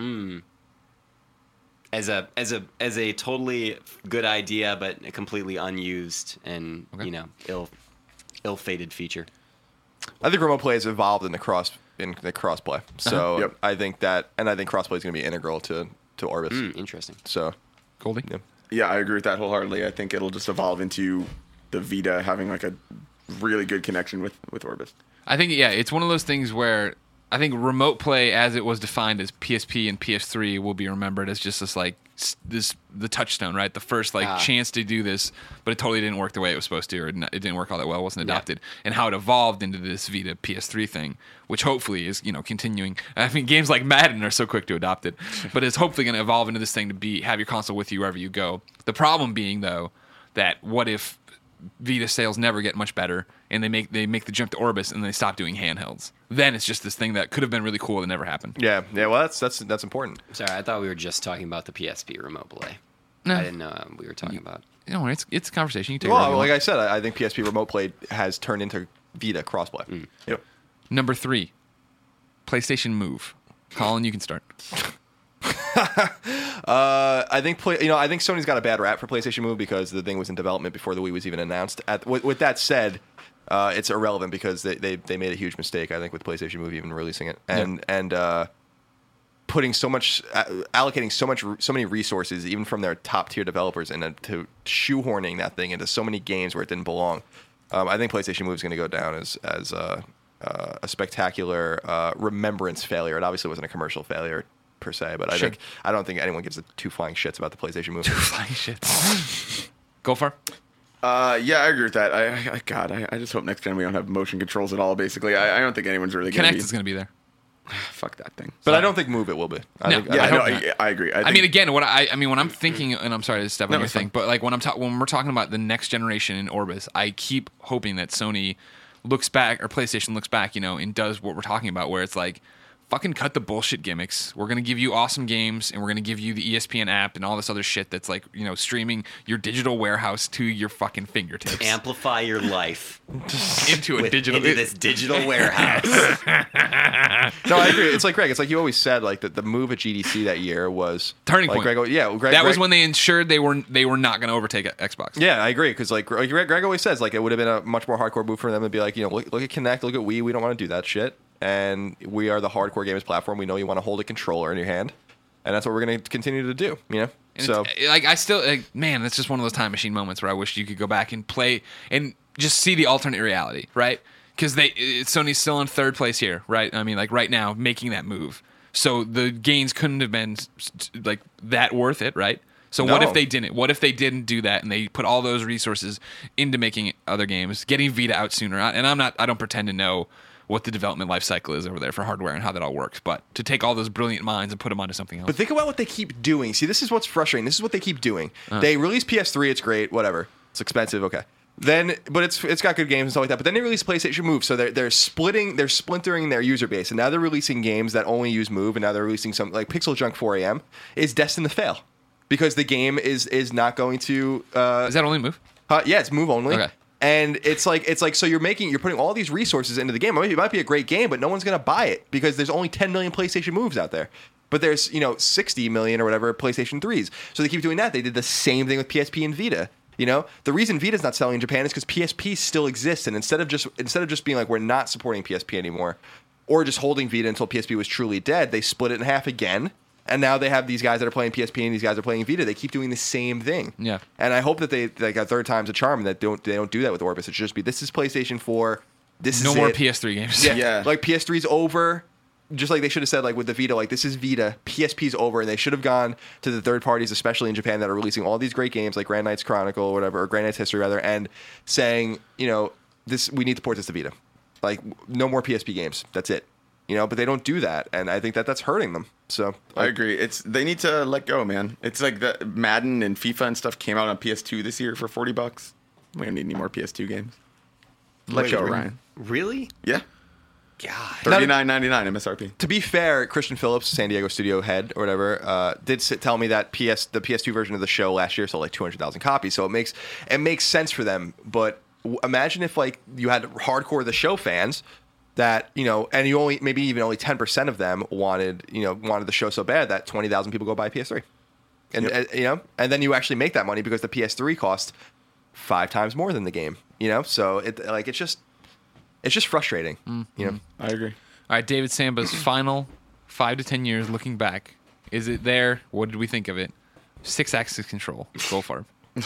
As a as a as a totally good idea, but completely unused and Okay. you know ill ill-fated feature. I think remote play has evolved in the cross in the cross play. So Yep. I think that, and I think cross play is going to be integral to to Orbis. Mm, interesting. So Goldie? yeah. Yeah, I agree with that wholeheartedly. I think it'll just evolve into the Vita having like a really good connection with with Orbis. I think yeah, it's one of those things where I think remote play, as it was defined as P S P and P S three, will be remembered as just this like s- this the touchstone, right? The first like Ah. chance to do this, but it totally didn't work the way it was supposed to, or it n- it didn't work all that well, it wasn't adopted, and how it evolved into this Vita P S three thing, which hopefully is you know continuing. I mean, games like Madden are so quick to adopt it, but it's hopefully going to evolve into this thing to be have your console with you wherever you go. The problem being though that what if Vita sales never get much better, and they make they make the jump to Orbis, and they stop doing handhelds. Then it's just this thing that could have been really cool that never happened. Yeah, yeah. Well, that's that's that's important. Sorry, I thought we were just talking about the P S P remote play. No. I didn't know um, we were talking about. You know, it's it's a conversation. You can take it wherever Well, you like want. I said, I, I think P S P remote play has turned into Vita crossplay. Mm. Yep. Number three, PlayStation Move. Colin, you can start. Uh, I think play, you know I think Sony's got a bad rap for PlayStation Move because the thing was in development before the Wii was even announced. At, with, with that said, uh, it's irrelevant because they, they they made a huge mistake. I think with PlayStation Move even releasing it and and uh, putting so much uh, allocating so much so many resources even from their top tier developers and to shoehorning that thing into so many games where it didn't belong. Um, I think PlayStation Move is going to go down as as uh, uh, a spectacular uh, remembrance failure. It obviously wasn't a commercial failure per se, but I Sure. think I don't think anyone gives a two flying shits about the PlayStation Move. Flying shit. Go far. Uh, yeah, I agree with that. I, I God, I, I just hope next gen we don't have motion controls at all. Basically, I, I don't think anyone's really gonna Connect be. is going to be there. Fuck that thing. But I don't think Move it will be. I No. think, Yeah, I no, hope I, not. I agree. I, I think, mean, again, what I I mean when I'm thinking, and I'm sorry to step on No, your it's thing, fine. but like when I'm ta- when we're talking about the next generation in Orbis, I keep hoping that Sony looks back or PlayStation looks back, you know, and does what we're talking about, where it's like, fucking cut the bullshit gimmicks. We're gonna give you awesome games, and we're gonna give you the E S P N app and all this other shit that's like, you know, streaming your digital warehouse to your fucking fingertips Amplify your life into a with, digital. into this digital warehouse. no, I agree. It's like Greg. It's like you always said. Like the, the move at G D C that year was Turning like point. Greg, yeah, Greg, that was Greg- when they ensured they were they were not going to overtake Xbox. Yeah, I agree because like Greg, Greg always says, like it would have been a much more hardcore move for them to be like, you know, look, look at Kinect, look at Wii. We don't want to do that shit, and we are the hardcore gamers platform. We know you want to hold a controller in your hand, and that's what we're going to continue to do. You know, And so it's, like I still like, man, that's just one of those time machine moments where I wish you could go back and play and just see the alternate reality, right? Because they it- Sony's still in third place here, right? I mean, like right now, making that move. So the gains couldn't have been like that worth it, right? So what No. if they didn't? What if they didn't do that and they put all those resources into making other games, getting Vita out sooner? And I'm not, I don't pretend to know what the development life cycle is over there for hardware and how that all works, but to take all those brilliant minds and put them onto something else. But think about what they keep doing. See, this is what's frustrating. This is what they keep doing. Uh. They release P S three, it's great, whatever. It's expensive, okay. Then, but it's it's got good games and stuff like that. But then they release PlayStation Move, so they're they're splitting, they're splintering their user base, and now they're releasing games that only use Move, and now they're releasing some like Pixel Junk four A M is destined to fail because the game is is not going to. Uh, Is that only move? uh, yeah, it's Move only. Okay. And it's like it's like so you're making you're putting all these resources into the game. I mean, it might be a great game, but no one's gonna buy it because there's only ten million PlayStation Moves out there. But there's you know sixty million or whatever PlayStation threes. So they keep doing that. They did the same thing with P S P and Vita. You know, the reason Vita's not selling in Japan is because P S P still exists, and instead of just instead of just being like we're not supporting P S P anymore, or just holding Vita until P S P was truly dead, they split it in half again, and now they have these guys that are playing P S P and these guys are playing Vita. They keep doing the same thing. Yeah. And I hope that they like a third time's a charm and that don't they don't do that with Orbis. It should just be this is PlayStation four. This No is more it. P S three games. Yeah. Yeah. Like P S three's over. Just like they should have said, like with the Vita, like this is Vita, P S P's over, and they should have gone to the third parties, especially in Japan, that are releasing all these great games like Grand Knight's Chronicle or whatever, or Grand Knight's History rather, and saying, you know, this we need to port this to Vita, like no more P S P games. That's it, you know. But they don't do that, and I think that that's hurting them. So I like, agree. It's they need to let go, man. It's like the Madden and FIFA and stuff came out on P S two this year for forty bucks. We don't need any more P S two games. Let Wait, go, really? Ryan. Really? Yeah, God. thirty-nine ninety-nine M S R P. To be fair, Christian Phillips, San Diego studio head or whatever, uh, did sit, tell me that P S the P S two version of the show last year sold like two hundred thousand copies. So it makes it makes sense for them. But w- imagine if like you had hardcore the show fans that you know, and you only maybe even only ten percent of them wanted you know wanted the show so bad that twenty thousand people go buy P S three, and Yep. uh, you know, and then you actually make that money because the P S three cost five times more than the game. You know, so it like it's just it's just frustrating. Mm-hmm. You know. I agree. All right, David Samba's final five to ten years looking back. Is it there? What did we think of it? Six-axis control. Goldfarb.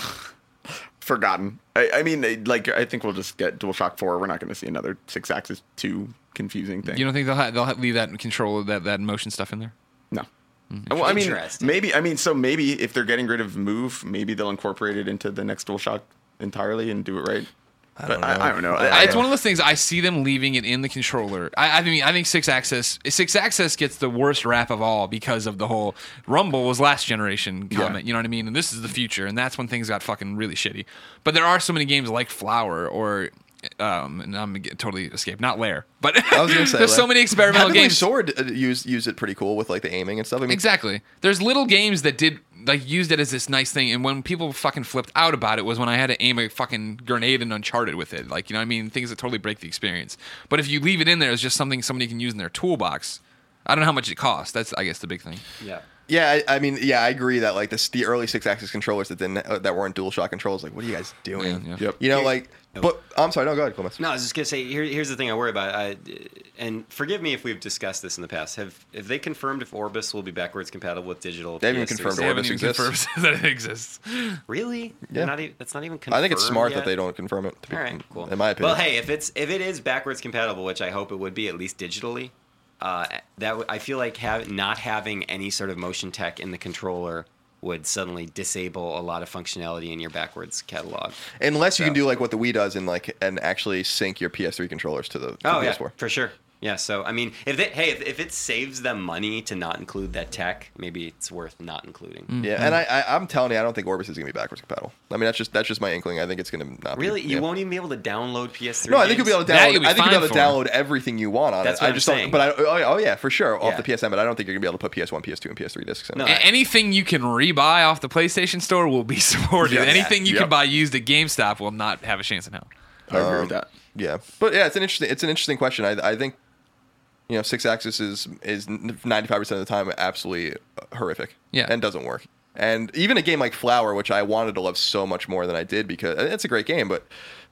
Forgotten. I, I mean, eh, like I think we'll just get DualShock four. We're not going to see another six-axis two confusing thing. You don't think they'll ha- they'll ha- leave that control that that motion stuff in there? No. Well, I mean, Interesting. maybe. I mean, so maybe if they're getting rid of Move, maybe they'll incorporate it into the next DualShock entirely and do it right. I don't but I, know. I don't know. I- I, It's one of those things. I see them leaving it in the controller. I, I mean, I think six axis six axis gets the worst rap of all because of the whole Rumble was last generation comment. Yeah. You know what I mean? And this is the future, and that's when things got fucking really shitty. But there are so many games like Flower or. Um, and I'm getting totally escaped. Not Lair, but I was gonna say there's Lair. so many experimental Heavenly games. Sword uh, used used it pretty cool with like the aiming and stuff. I mean, Exactly. There's little games that did like used it as this nice thing, and when people fucking flipped out about it was when I had to aim a fucking grenade in Uncharted with it. Like, you know what I mean? Things that totally break the experience. But if you leave it in there as just something somebody can use in their toolbox, I don't know how much it costs. That's I guess the big thing. Yeah. Yeah, I, I mean, yeah, I agree that like this, the early six-axis controllers that didn't uh, that weren't DualShock controllers. Like, what are you guys doing? Yeah, yeah. Yep. You know, like, but I'm sorry. No, go ahead, Clemens. No, I was just gonna say. Here, here's the thing I worry about. I, and forgive me if we've discussed this in the past. Have have they confirmed if Orbis will be backwards compatible with digital? They haven't P S three? confirmed They haven't Orbis even exists. confirmed that it exists. Really? They're Not even, that's not even confirmed. I think it's smart yet? that they don't confirm it. To be, All right, cool. In my opinion. Well, hey, if it's if it is backwards compatible, which I hope it would be, at least digitally, uh, that w- I feel like have, not having any sort of motion tech in the controller would suddenly disable a lot of functionality in your backwards catalog. unless you so- can do like what the Wii does and like and actually sync your P S three controllers to the, to Oh the yeah, P S four. for sure. Yeah, so I mean, if they, hey, if, if it saves them money to not include that tech, maybe it's worth not including. Yeah, and I, I I'm telling you, I don't think Orbis is gonna be backwards compatible. I mean, that's just that's just my inkling. I think it's gonna not. Really, be, you yeah. won't even be able to download P S three. No, I think you'll be able to That download. you'll be I think you'll be able to fine download everything you want on That's it. what I I'm just saying. don't. But I, oh, yeah, oh yeah, for sure, off Yeah. the P S N. But I don't think you're gonna be able to put P S one, P S two, and P S three discs in. No, it. I- A- Anything you can rebuy off the PlayStation Store will be supported. Yes. Anything you Yep. can buy used at GameStop will not have a chance in hell. I agree Um, with that. Yeah, but yeah, it's an interesting. It's an interesting question. I I think. You know, six axis is is ninety-five percent of the time absolutely horrific. Yeah. And doesn't work. And even a game like Flower, which I wanted to love so much more than I did because it's a great game, but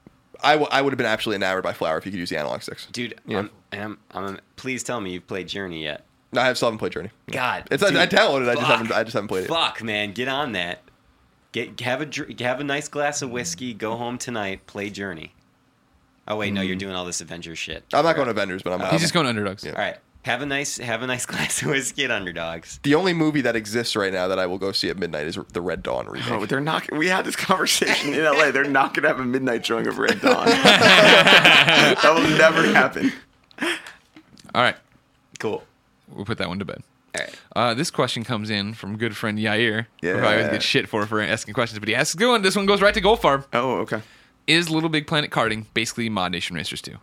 I, w- I would have been absolutely enamored by Flower if you could use the analog sticks. dude, Yeah. I'm, I'm, I'm, please tell me you've played Journey yet. No, I have still haven't played Journey. God, It's dude, I, I downloaded it. I just fuck. haven't I just haven't played it. Fuck, man, get on that. Get have a dr- have a nice glass of whiskey. Go home tonight. Play Journey. Oh wait, no, you're doing all this Avengers shit. I'm not going to Avengers, but I'm. He's just going underdogs. Yeah. All right, have a nice have a nice glass of whiskey at Underdogs. The only movie that exists right now that I will go see at midnight is the Red Dawn remake. Oh, they're not. We had this conversation in L A. They're not going to have a midnight showing of Red Dawn. That will never happen. All right. Cool. We'll put that one to bed. All right. Uh, this question comes in from good friend Yair. Yeah. Who I always get shit for for asking questions, but he asks a good one. This one goes right to Goldfarb. Oh, okay. Is Little Big Planet karting basically Mod Nation Racers two?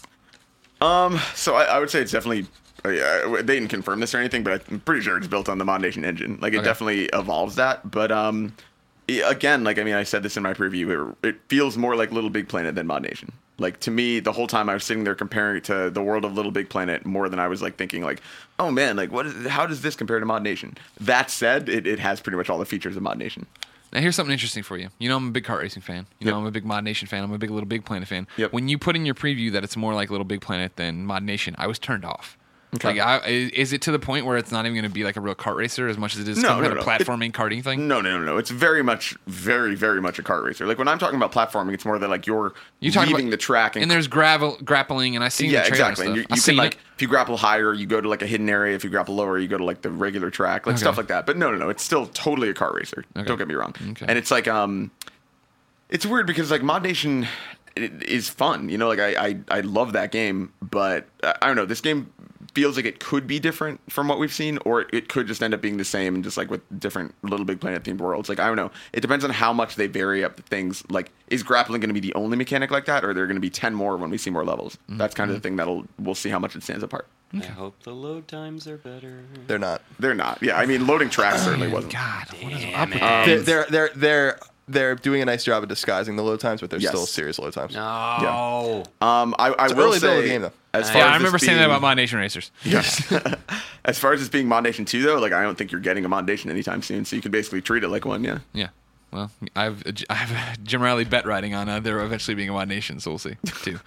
Um, so I, I would say it's definitely. Uh, yeah, they didn't confirm this or anything, but I'm pretty sure it's built on the Mod Nation engine. Like it Okay. definitely evolves that. But um, i- again, like I mean, I said this in my preview. It, it feels more like Little Big Planet than Mod Nation. Like to me, the whole time I was sitting there comparing it to the world of Little Big Planet more than I was like thinking like, oh man, like what is? How does this compare to Mod Nation? That said, it, it has pretty much all the features of Mod Nation. Now here's something interesting for you. You know I'm a big kart racing fan. You Yep. know I'm a big Mod Nation fan. I'm a big Little Big Planet fan. Yep. When you put in your preview that it's more like Little Big Planet than Mod Nation, I was turned off. Okay. Like, I, is it to the point where it's not even going to be like a real kart racer as much as it is No, some no, kind of no. platforming karting thing? No, no, no, no. It's very much, very, very much a kart racer. Like when I'm talking about platforming, it's more that like you're You talking leaving about- the track and, And there's gravel grappling, and I see yeah, the trailer exactly. and And stuff. you, I've you seen can like it. if you grapple higher, you go to like a hidden area. If you grapple lower, you go to like the regular track, like Okay. stuff like that. But no, no, no. It's still totally a kart racer. Okay. Don't get me wrong. Okay. And it's like um, it's weird because like Mod Nation it is fun. You know, like I I, I love that game, but uh, I don't know. This game feels like it could be different from what we've seen, or it could just end up being the same and just like with different Little Big Planet themed worlds. Like I don't know. It depends on how much they vary up the things. Like is grappling going to be the only mechanic like that, or are there going to be ten more when we see more levels? Mm-hmm. That's kind of the thing that'll we'll see how much it stands apart. I hope the load times are better. They're not. They're not. Yeah, I mean loading tracks certainly wasn't. God, what is Damn up with it. that? They're, they're they're they're they're doing a nice job of disguising the load times, but they're Yes. still serious load times. No. Um, I, I It's will early build of say the game, though. as far Yeah, as I remember this saying that being- about Mod Nation Racers. Yes. As far as this being Mod Nation two, though, like I don't think you're getting a Mod Nation anytime soon, so you can basically treat it like one. Yeah. Yeah. Well, I've I have a Jim Riley bet riding on uh, there eventually being a Mod Nation, so we'll see too.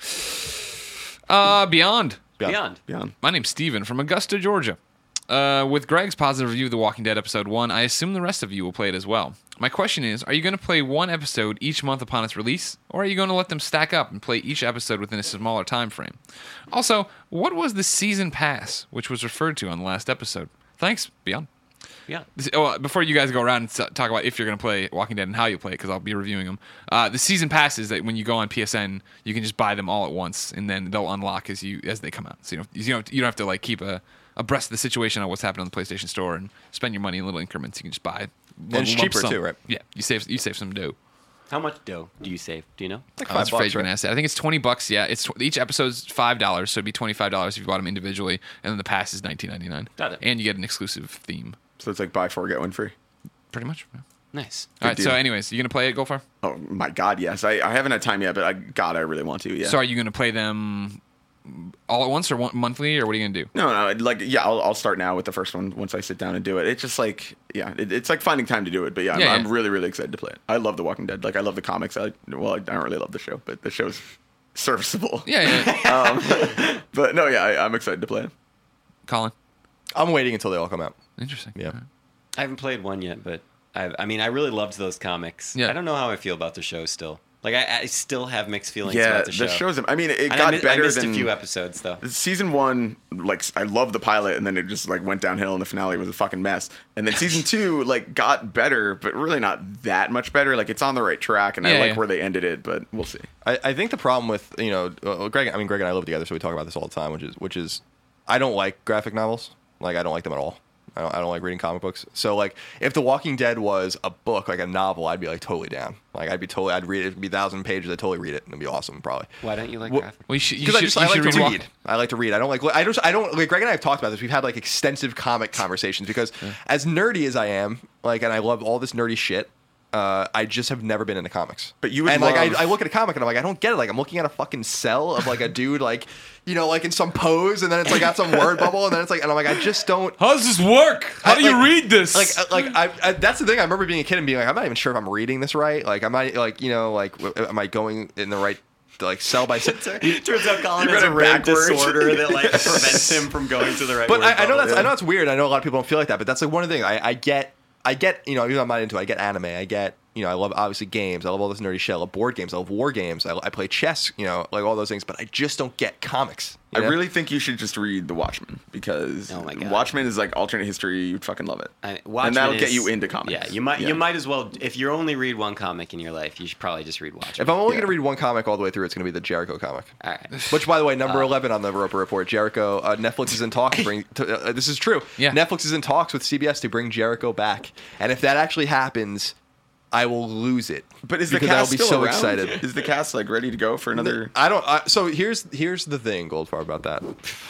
Uh, Beyond. Beyond. Beyond. My name's Steven from Augusta, Georgia. Uh, with Greg's positive review of The Walking Dead episode one, I assume the rest of you will play it as well. My question is, are you going to play one episode each month upon its release, or are you going to let them stack up and play each episode within a smaller time frame? Also, what was the season pass, which was referred to on the last episode? Thanks, Beyond. Yeah. This- oh, before you guys go around and s- talk about if you're going to play Walking Dead and how you play it, because I'll be reviewing them. Uh, the season passes that when you go on P S N, you can just buy them all at once, and then they'll unlock as you as they come out. So you know you don't you don't have to like keep a abreast of the situation on what's happening on the PlayStation Store and spend your money in little increments. You can just buy. And it's cheaper, too, right? Yeah, you save you save some dough. How much dough do you save? Do you know? Like Oh, five that's afraid bucks, you're right? gonna ask that. I think it's twenty bucks. Yeah, it's tw- each episode's five dollars, so it'd be twenty five dollars if you bought them individually, and then the pass is nineteen ninety nine. Got it. And you get an exclusive theme, So it's like buy four get one free. pretty much. Yeah. Nice. All right. deal. So, anyways, you gonna play it, Goldfarb? Oh my God, yes. I, I haven't had time yet, but I God, I really want to. Yeah. So, are you gonna play them all at once or one, monthly, or what are you gonna do? No, no, like yeah, I'll, I'll start now with the first one once I sit down and do it. It's just like yeah, it, it's like finding time to do it. But yeah, I'm, Yeah, I'm yeah. really really excited to play it. I love The Walking Dead. Like I love the comics. I well, I don't really love the show, but the show's serviceable. Yeah, yeah. But no, yeah, I, I'm excited to play it. Colin. I'm waiting until they all come out. Interesting. Yeah. All right. I haven't played one yet, but I, I mean, I really loved those comics. Yeah. I don't know how I feel about the show still. Like, I, I still have mixed feelings Yeah, about the show. the show's. I mean, it And got I, mi- better I missed than a few episodes, though. season one. Like I love the pilot, and then it just like went downhill, and the finale was a fucking mess. And then season two like got better, but really not that much better. Like it's on the right track, and I Yeah, like yeah. where they ended it, but we'll see. I, I think the problem with you know uh, Greg. I mean, Greg and I live together, so we talk about this all the time. Which is which is, I don't like graphic novels. Like I don't like them at all. I don't, I don't like reading comic books. So like, if The Walking Dead was a book, like a novel, I'd be like totally down. Like I'd be totally, I'd read it. It'd be a thousand pages. I'd totally read it. It'd be awesome, probably. Why don't you like Well, graphic? Well, you should. You Because I should, just you I like should to read read. Walk- I like to read. I don't like. I don't. I don't like. Greg and I have talked about this. We've had like extensive comic conversations because, as nerdy as I am, like, and I love all this nerdy shit. Uh, I just have never been into comics. But you would and like love- I, I look at a comic and I'm like I don't get it. Like I'm looking at a fucking cell of like a dude like you know like in some pose and then it's like got some word bubble and then it's like and I'm like I just don't. How does this work? How I- do you like- read this? Like, uh, like I, I, that's the thing. I remember being a kid and being like, I'm not even sure if I'm reading this right. Like, am I like, you know, like, w- am I going in the right, like, cell by cell? Turns out Colin You has read a it rare backwards. disorder that like prevents him from going to the right. But word I, I know bubble. that's, I know it's weird. I know a lot of people don't feel like that. But that's like one of the things. I, I get, I get, you know, even though I'm not into it, I get anime. I get, you know, I love obviously games. I love all this nerdy shit. I love board games. I love war games. I, I play chess. You know, like all those things. But I just don't get comics. you I know? really think you should just read The Watchmen because Oh my God. Watchmen is like alternate history. You'd fucking love it. I, and that'll Watchmen get is- you into comics. Yeah, you might Yeah. you might as well if you only read one comic in your life, you should probably just read Watchmen. If I'm only Yeah. going to read one comic all the way through, it's going to be the Jericho comic. All right. Which, by the way, number Uh, eleven on the Roper Report, Jericho. Uh, Netflix is in talks to bring. To, uh, this is true. Yeah. Netflix is in talks with C B S to bring Jericho back, and if that actually happens, I will lose it. But is the because cast I'll be still so around? excited. Is the cast like ready to go for another? I don't. I, so here's here's the thing, Goldfarb, about that.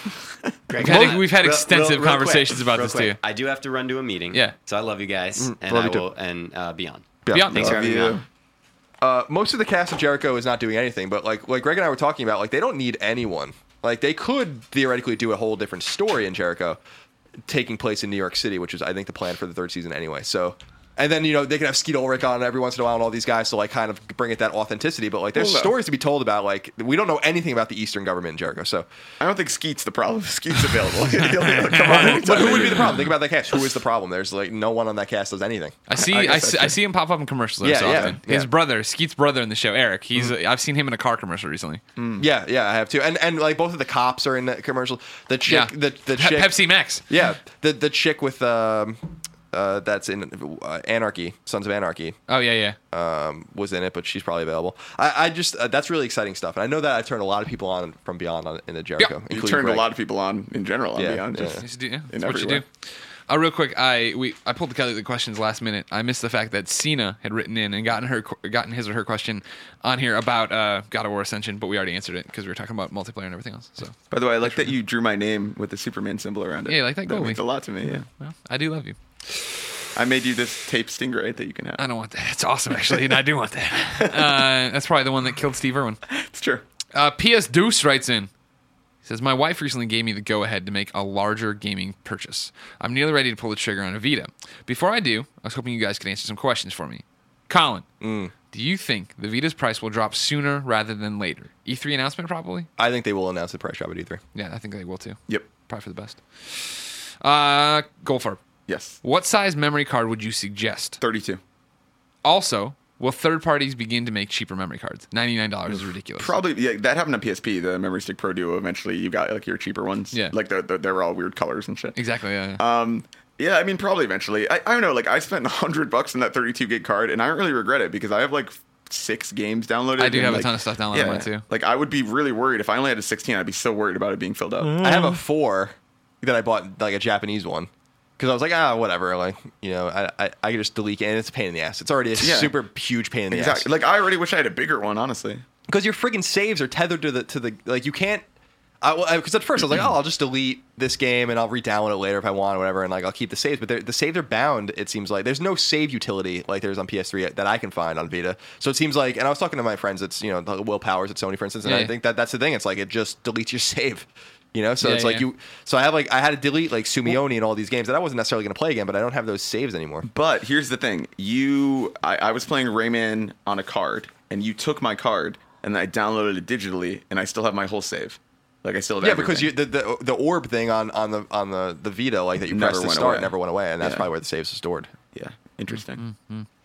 We've had, we've had Real- extensive real- real conversations quick, about real this quick. too. I do have to run to a meeting. Yeah. So I love you guys, and love I you too. will and uh, beyond. Beyond. Thanks for Love having me you. on. Uh, most of the cast of Jericho is not doing anything, but like like Greg and I were talking about, like they don't need anyone. Like they could theoretically do a whole different story in Jericho, taking place in New York City, which is I think the plan for the third season anyway. So And then, you know, they can have Skeet Ulrich on every once in a while and all these guys to, like, kind of bring it that authenticity. But, like, there's Well, no. stories to be told about, like, we don't know anything about the Eastern government in Jericho. So, I don't think Skeet's the problem. Skeet's available. He'll, he'll come on anytime. but who would be the problem? Think about that cast. Who is the problem? There's, like, no one on that cast does anything. I see. I I, guess see, that's I see him pop up in commercials every Yeah, so yeah, often. yeah. His brother, Skeet's brother in the show, Eric. He's. I've seen him in a car commercial recently. Yeah, yeah, I have too. And, and like, both of the cops are in the commercial. The chick, Yeah. the, the Pe- chick. Pepsi Max. Yeah, the, the chick with, um, uh, that's in uh, Anarchy, Sons of Anarchy. Oh yeah, yeah. um, was in it, but she's probably available. I, I just uh, that's really exciting stuff, and I know that I turned a lot of people on from Beyond on, in the Jericho. Yeah. You including turned Greg. a lot of people on in general. On Yeah, Beyond. yeah. Just, Yes, you do. Yeah, in that's what you every do. way. Uh, real quick, I we I pulled together the questions last minute. I missed the fact that Cena had written in and gotten her gotten his or her question on here about uh, God of War Ascension, but we already answered it because we were talking about multiplayer and everything else. So By the way, I like that you drew my name with the Superman symbol around it. Yeah, you like that? That Go means me. a lot to me. Yeah, well, I do love you. I made you this tape Stingray that you can have. I don't want that. It's awesome, actually, and I do want that. Uh, that's probably the one that killed Steve Irwin. It's true. Uh, P S Deuce writes in. He says, my wife recently gave me the go-ahead to make a larger gaming purchase. I'm nearly ready to pull the trigger on a Vita. Before I do, I was hoping you guys could answer some questions for me. Colin, Mm. do you think the Vita's price will drop sooner rather than later? E three announcement, probably? I think they will announce the price drop at E three. Yeah, I think they will, too. Yep. Probably for the best. Uh, Goldfarb, Yes. what size memory card would you suggest? thirty-two. Also, will third parties begin to make cheaper memory cards? ninety-nine dollars is ridiculous. Probably, yeah. That happened on P S P. The Memory Stick Pro Duo. Eventually, you got like your cheaper ones. Yeah. Like the, the, they were all weird colors and shit. Exactly, yeah. yeah. Um, yeah, I mean, probably eventually. I, I don't know. Like, I spent a hundred bucks on that thirty-two gig card, and I don't really regret it because I have like six games downloaded. I do and, have a like, ton of stuff downloaded yeah, on mine, too. Like, I would be really worried if I only had a sixteen. I'd be so worried about it being filled up. I have a four that I bought, like a Japanese one, because I was like, ah, whatever. Like, you know, I I, I can just delete it, and it's a pain in the ass. It's already a Yeah. super huge pain in the Exactly. ass. Like, I already wish I had a bigger one, honestly. Because your friggin' saves are tethered to the to the like you can't. Because at first I was like, oh, I'll just delete this game and I'll re-download it later if I want or whatever, and like I'll keep the saves. But they're- the saves are bound. It seems like there's no save utility like there's on P S three that I can find on Vita. So it seems like, and I was talking to my friends, it's you know the Will Powers at Sony, for instance, and Yeah, I yeah. think that that's the thing. It's like it just deletes your save. You know, so Yeah, it's like yeah. you. So I have like I had to delete like Sumioni and all these games that I wasn't necessarily going to play again, but I don't have those saves anymore. But here's the thing: you, I, I was playing Rayman on a card, and you took my card, and I downloaded it digitally, and I still have my whole save. Like I still have Yeah, everything. because you, the, the the orb thing on, on the on the, the Vita, like that you Never pressed to went start, away. never went away, and that's Yeah. probably where the saves are stored. Yeah, interesting.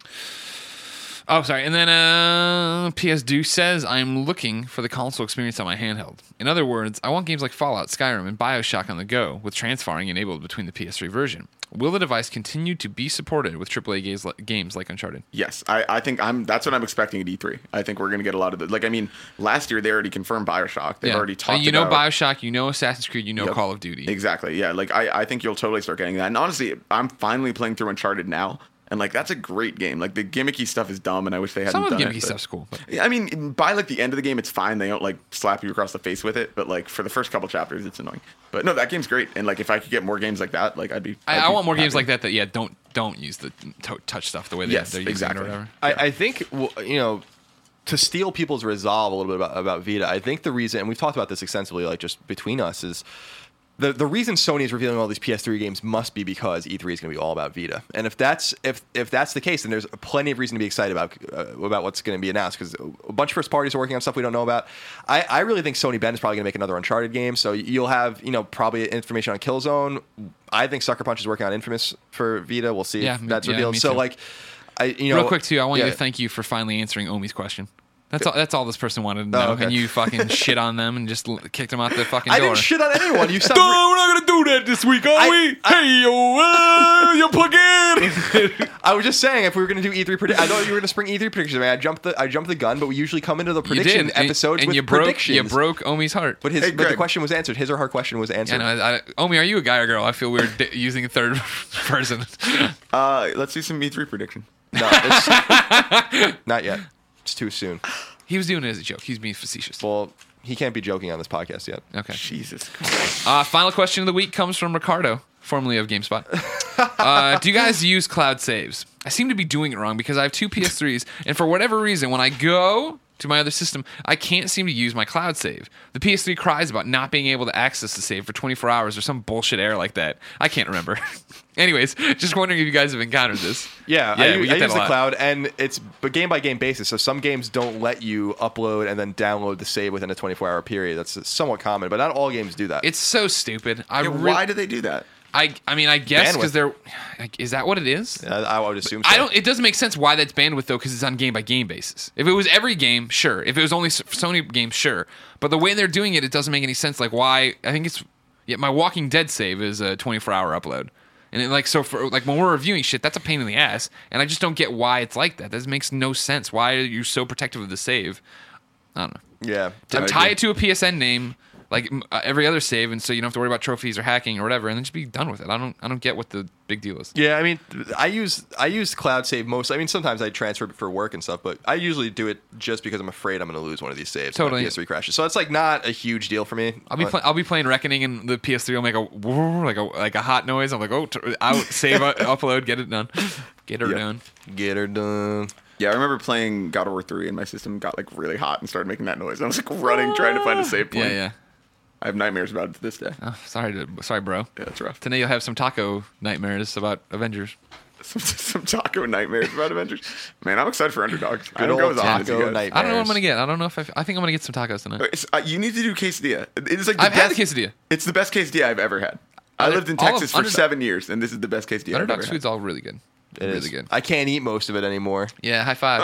Oh, sorry. And then uh, P S Deuce says, I'm looking for the console experience on my handheld. In other words, I want games like Fallout, Skyrim, and Bioshock on the go, with transferring enabled between the P S three version. Will the device continue to be supported with triple A games, games like Uncharted? Yes, I, I think I'm. That's what I'm expecting at E three. I think we're gonna get a lot of the. Like, I mean, last year they already confirmed Bioshock. They've Yeah. already Uh, talked. You know about, Bioshock, you know Assassin's Creed, you know Yep. Call of Duty. Exactly. Yeah. Like I, I think you'll totally start getting that. And honestly, I'm finally playing through Uncharted now, and like that's a great game. Like the gimmicky stuff is dumb, and I wish they hadn't Some of the done gimmicky it. but- stuff's cool. But Yeah, I mean, by like the end of the game, it's fine. They don't like slap you across the face with it, but like for the first couple chapters, it's annoying. But no, that game's great. And like if I could get more games like that, like I'd be. I, I'd I be want more games happy. like that that, yeah, don't don't use the to- touch stuff the way they, Yes, they're using exactly. it or whatever. I, I think well, you know, to steal people's resolve a little bit about, about Vita. I think the reason, and we've talked about this extensively, like just between us, is the the reason Sony is revealing all these P S three games must be because E three is going to be all about Vita. And if that's if if that's the case, then there's plenty of reason to be excited about uh, about what's going to be announced, because a bunch of first parties are working on stuff we don't know about. I, I really think Sony Bend is probably going to make another Uncharted game, so you'll have you know probably information on Killzone. I think Sucker Punch is working on Infamous for Vita. We'll see Yeah, if me- that's yeah, revealed. me So too. like, I you know Real quick, too, I want yeah. you to thank you for finally answering Omi's question. That's all. That's all this person wanted to know, Oh, okay. and you fucking shit on them and just l- kicked them out the fucking I door. didn't shit on anyone. You said No, we're not gonna do that this week, are I- we? hey yo, uh, you plug in. I was just saying if we were going to do E three predict, I thought you were going to spring E three predictions. I, mean, I jumped the I jumped the gun, but we usually come into the You prediction did, and- episodes and with you broke predictions. you broke Omi's heart. But his Hey, but the Greg. question was answered. His or her question was Yeah, answered. no, I, I, Omi, are you a guy or girl? I feel weird di- using a third person. Uh, let's do some E three prediction. No, it's, not yet. It's too soon. He was doing it as a joke. He's being facetious. Well, he can't be joking on this podcast yet. Okay. Jesus Christ. Uh, final question of the week comes from Ricardo, formerly of GameSpot. Uh, do you guys use cloud saves? I seem to be doing it wrong because I have two P S threes, and for whatever reason, when I go to my other system, I can't seem to use my cloud save. The P S three cries about not being able to access the save for twenty-four hours or some bullshit error like that. I can't remember. Anyways, just wondering if you guys have encountered this. Yeah, Yeah, I, we u- get I that use a the lot. cloud, and it's a game by game basis. So some games don't let you upload and then download the save within a twenty-four hour period. That's somewhat common, but not all games do that. It's so stupid. I Yeah, re- why do they do that? I I mean, I guess because Bandwidth. they're. like, Is that what it is? I, I would assume. So. I don't. It doesn't make sense why that's bandwidth though, because it's on game by game basis. If it was every game, sure. If it was only S- Sony games, sure. But the way they're doing it, it doesn't make any sense. Like why? I think it's yeah. My Walking Dead save is a twenty-four hour upload, and it, like so for like when we're reviewing shit, that's a pain in the ass. And I just don't get why it's like that. That makes no sense. Why are you so protective of the save? I don't know. Yeah, To I tie agree. it to a P S N name. Like m- uh, every other save, and so you don't have to worry about trophies or hacking or whatever, and then just be done with it. I don't, I don't get what the big deal is. Yeah, I mean, I use I use cloud save most. I mean, sometimes I transfer it for work and stuff, but I usually do it just because I'm afraid I'm going to lose one of these saves. when my Totally. P S three crashes, so it's like not a huge deal for me. I'll be Uh, play- I'll be playing Reckoning, and the P S three will make a whirr, like a like a hot noise. I'm like, oh, t- out, save, uh, upload, get it done, get her Yeah. done. get her done. Yeah, I remember playing God of War three and my system got like really hot and started making that noise. I was like running trying to find a save point. Yeah, yeah. I have nightmares about it to this day. Oh, sorry, to, sorry, bro. Yeah, that's rough. Today you'll have some taco nightmares about Avengers. Some, some taco nightmares about Avengers. Man, I'm excited for Underdogs. I Good don't go old as often as you taco guys. night. I don't know what I'm gonna get. I don't know if I, I think I'm gonna get some tacos tonight. It's, uh, you need to do quesadilla. It's like the I've had best, the quesadilla. It's the best quesadilla I've ever had. I Under- lived in all of Texas for Underdog- seven years, and this is the best quesadilla I've Underdog's ever food's all really good. It really is. good. I can't eat most of it anymore, Yeah, high five.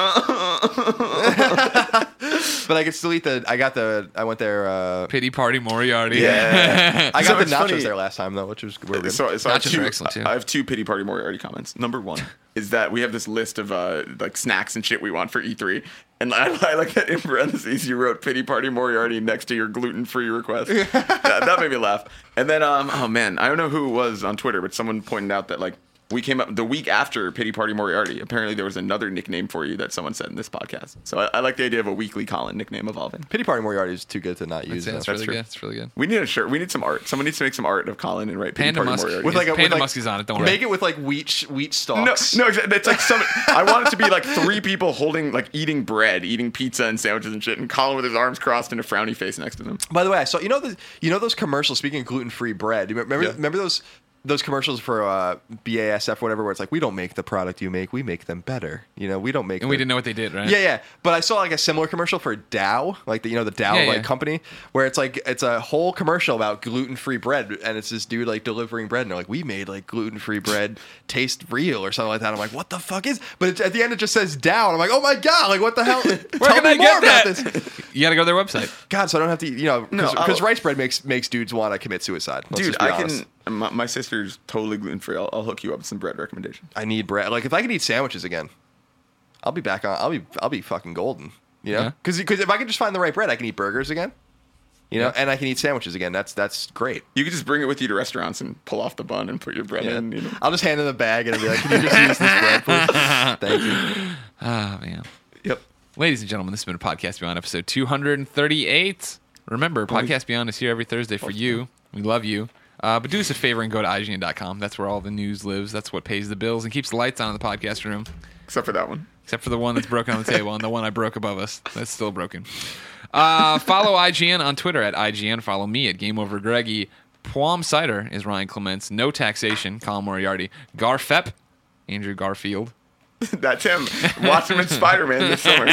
but I could still eat the. I got the. I went there. Uh, Pity party Moriarty. Yeah. I So got the it's nachos funny. there last time though, which was were had. good. So, so I, have Nachos two, are excellent, too. I have two Pity Party Moriarty comments. Number one is that we have this list of uh, like snacks and shit we want for E three. And I, I like that in parentheses you wrote Pity Party Moriarty next to your gluten-free request. that, that made me laugh. And then, um, oh man, I don't know who it was on Twitter, but someone pointed out that like we came up the week after Pity Party Moriarty. Apparently, there was another nickname for you that someone said in this podcast. So I, I like the idea of a weekly Colin nickname evolving. Pity Party Moriarty is too good to not use. That's, though. that's really true. good. That's really good. We need a shirt. We need some art. Someone needs to make some art of Colin and write Pity Panda Party Musk. Moriarty. With like a with Panda like, Muskie's on it. Don't worry. Make it with like wheat sh- wheat No, stalks. no, exa- it's like some. I want it to be like three people holding, like eating bread, eating pizza and sandwiches and shit, and Colin with his arms crossed and a frowny face next to them. By the way, I saw you know the you know those commercials. Speaking of gluten free bread, you remember Yeah. remember those those commercials for uh, B A S F whatever, where it's like we don't make the product you make, we make them better. You know, we don't make. And the- we didn't know what they did, right? Yeah, yeah. But I saw like a similar commercial for Dow, like the you know the Dow Yeah, like yeah. company, where it's like it's a whole commercial about gluten free bread, and it's this dude like delivering bread, and they're like, we made like gluten free bread taste real or something like that. I'm like, what the fuck is? But it's, at the end it just says Dow, and I'm like, oh my god, like what the hell? Where Tell can me I more get about that? this. You got to go to their website. God, so I don't have to, you know, No, because I'll- rice bread makes makes dudes want to commit suicide. Let's Dude, just be I honest. can. My, my sister's totally gluten free. I'll, I'll hook you up with some bread recommendations. I need bread. Like if I could eat sandwiches again, I'll be back on. I'll be I'll be fucking golden. You know, Yeah. because if I can just find the right bread, I can eat burgers again. You know, Yeah. and I can eat sandwiches again. That's that's great. You could just bring it with you to restaurants and pull off the bun and put your bread Yeah. in. You know? I'll just hand in the bag and I'll be like, "Can you just use this bread, please? Thank you." Ah, man. Yep. Ladies and gentlemen, this has been a Podcast Beyond episode two thirty-eight. Remember, Podcast Beyond is here every Thursday for you. We love you. Uh, but do us a favor and go to I G N dot com. That's where all the news lives. That's what pays the bills and keeps the lights on in the podcast room. Except for that one. Except for the one that's broken on the table and the one I broke above us. That's still broken. Uh, follow I G N on Twitter at I G N. Follow me at Game Over Greggy. Plum Cider is Ryan Clements. No Taxation, Colin Moriarty. Garfep, Andrew Garfield. That's him. Watch him in Spider Man this summer.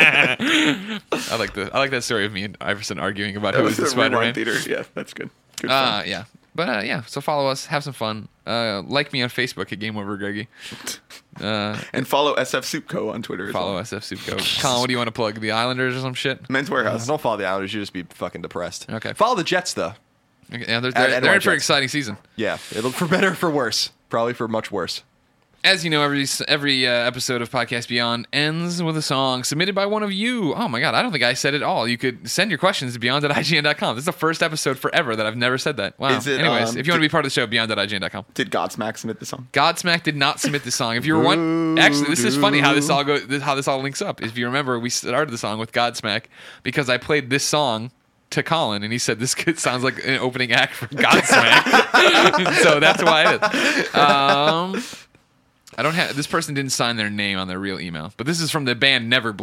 I like the I like that story of me and Iverson arguing about That who was was the the Spider-Man. Rewind Theater. Yeah, that's good. Good Uh, fun. yeah. But uh, yeah, so follow us, have some fun. Uh, like me on Facebook at Game Over Greggy. Uh, And follow S F Soup Co. on Twitter. as follow well. S F Soup Co. Colin, what do you want to plug? The Islanders or some shit? Men's Warehouse. Don't follow the Islanders. You just be fucking depressed. Okay. Follow the Jets though. Okay, yeah, they're, At they're, N they're Y in for an Jets. exciting season. Yeah, it'll for better or for worse. Probably for much worse. As you know, every every uh, episode of Podcast Beyond ends with a song submitted by one of you. Oh my god, I don't think I said it all. You could send your questions to beyond at I G N dot com. This is the first episode forever that I've never said that. Wow. Is it, Anyways, um, if you want to did- be part of the show, beyond at I G N dot com. Did Godsmack submit the song? Godsmack did not submit this song. If you were one, actually, this is funny how this all go, this, how this all links up. If you remember, we started the song with Godsmack because I played this song to Colin, and he said this kid sounds like an opening act for Godsmack. So that's why it is. Um, I don't have this person didn't sign their name on their real email, but this is from the band Never Blue.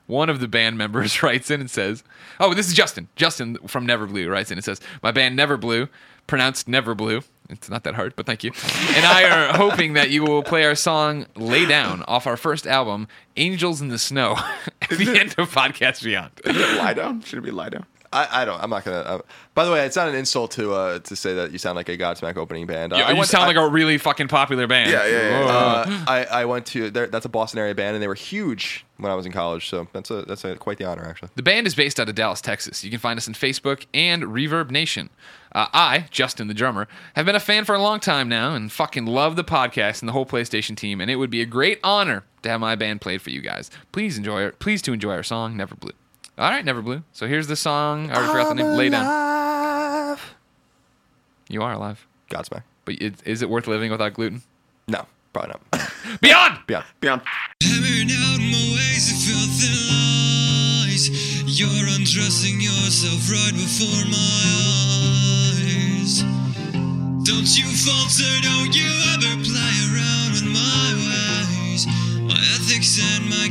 one of the band members writes in and says, oh, this is Justin. Justin from Never Blue writes in and says, my band Never Blue, pronounced Never Blue. It's not that hard, but thank you. And I are hoping that you will play our song Lay Down off our first album, Angels in the Snow, at the end of Podcast Beyond. Is it Lie Down? Should it be Lie Down? I, I don't. I'm not gonna. Uh, by the way, it's not an insult to uh, to say that you sound like a Godsmack opening band. Uh, Yeah, I you went, sound I, like a really fucking popular band. Yeah, yeah, yeah. Uh, I, I went to there. That's a Boston area band, and they were huge when I was in college. So that's a that's a, quite the honor, actually. The band is based out of Dallas, Texas. You can find us on Facebook and Reverb Nation. Uh, I, Justin the drummer, have been a fan for a long time now and fucking love the podcast and the whole PlayStation team, and it would be a great honor to have my band played for you guys. Please enjoy it. Please to enjoy our song, Never Blue. All right, Never Blue. So here's the song. I already forgot the name. Lay Down. You are alive. Godsmack. But it, is it worth living without gluten? No, probably not. Beyond! Beyond. Beyond. Hammering out my ways of filthy lies. You're undressing yourself right before my eyes. Don't you falter, don't you ever play around with my ways, my ethics and my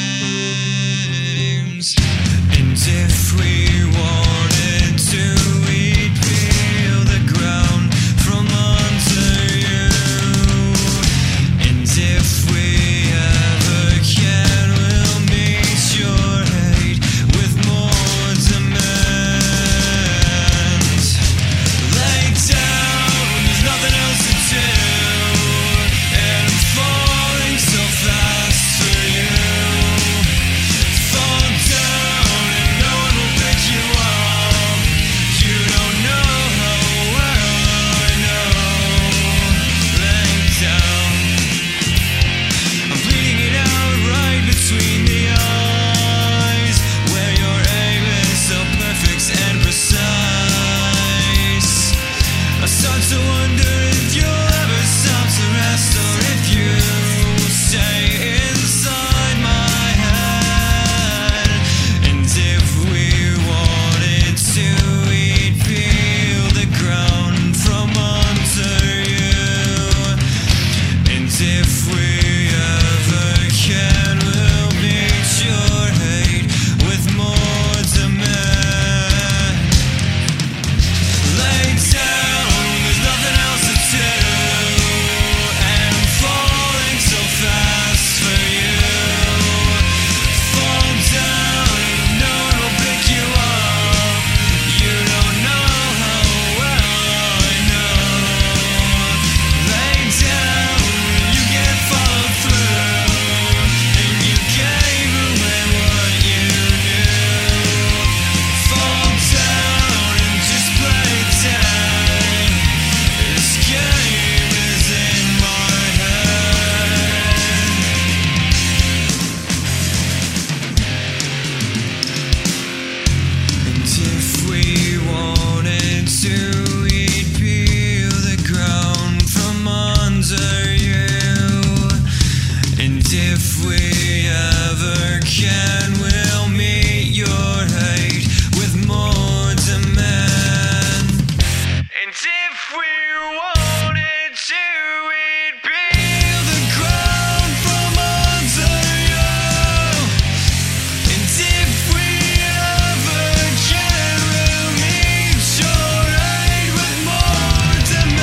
games. And if we wanted to, we'd peel the ground from under you. And if we ever can, we'll meet your hate with more demands. Lay down, there's nothing else to do, and I'm falling so fast for you. Fall down and no one will pick you up. You don't know how well I know. Lay down, I'm bleeding it out right between the eyes, where your aim is so perfect and precise. I start to wonder if you'll ever stop to rest, or if you will stay inside my head. And if we wanted to, we'd feel the ground from under you. And if we ever can, we'll meet your hate with more demand. Lay down, there's nothing else to do, and I'm falling so fast for you. Fall down, no one will pick you up. You don't know how well I know. Lay down, you can't follow through, and you gave away what you knew. Fall down and just play dead. This game is in my head. And if we wanted to, we'd peel the ground from under you. And if we ever can, we'll meet your hate with more demand. And if we wanted to, we'd peel the ground from under you. And if we ever can, we'll meet your hate with more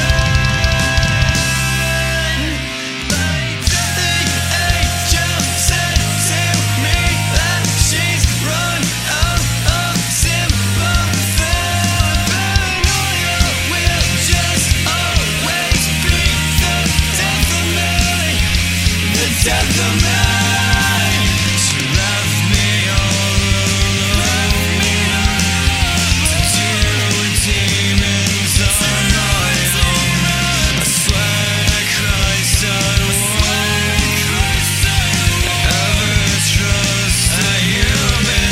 demand. Like the angel said to me that she's run out of sympathy. Paranoia will just always be the death of me, the death of me. She left me all alone to deal with demons on my own. I swear to Christ I won't ever trust a human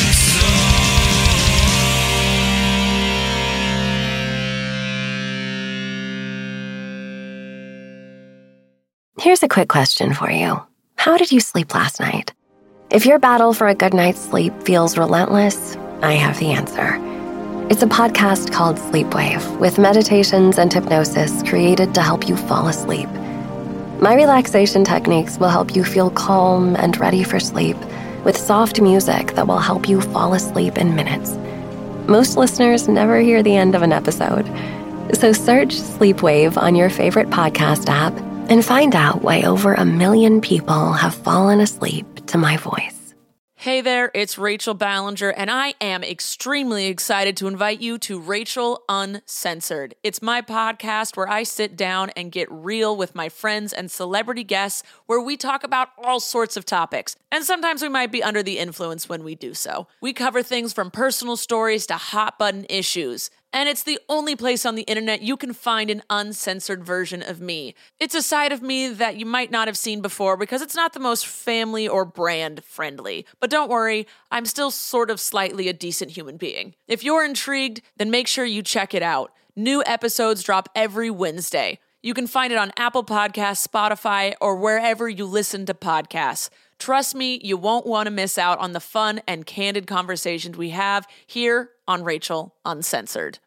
soul. Here's a quick question for you. How did you sleep last night? If your battle for a good night's sleep feels relentless, I have the answer. It's a podcast called Sleepwave, with meditations and hypnosis created to help you fall asleep. My relaxation techniques will help you feel calm and ready for sleep with soft music that will help you fall asleep in minutes. Most listeners never hear the end of an episode. So search Sleepwave on your favorite podcast app and find out why over a million people have fallen asleep to my voice. Hey there, it's Rachel Ballinger, and I am extremely excited to invite you to Rachel Uncensored. It's my podcast where I sit down and get real with my friends and celebrity guests, where we talk about all sorts of topics. And sometimes we might be under the influence when we do so. We cover things from personal stories to hot button issues. And it's the only place on the internet you can find an uncensored version of me. It's a side of me that you might not have seen before because it's not the most family or brand friendly. But don't worry, I'm still sort of slightly a decent human being. If you're intrigued, then make sure you check it out. New episodes drop every Wednesday. You can find it on Apple Podcasts, Spotify, or wherever you listen to podcasts. Trust me, you won't want to miss out on the fun and candid conversations we have here on Rachel Uncensored.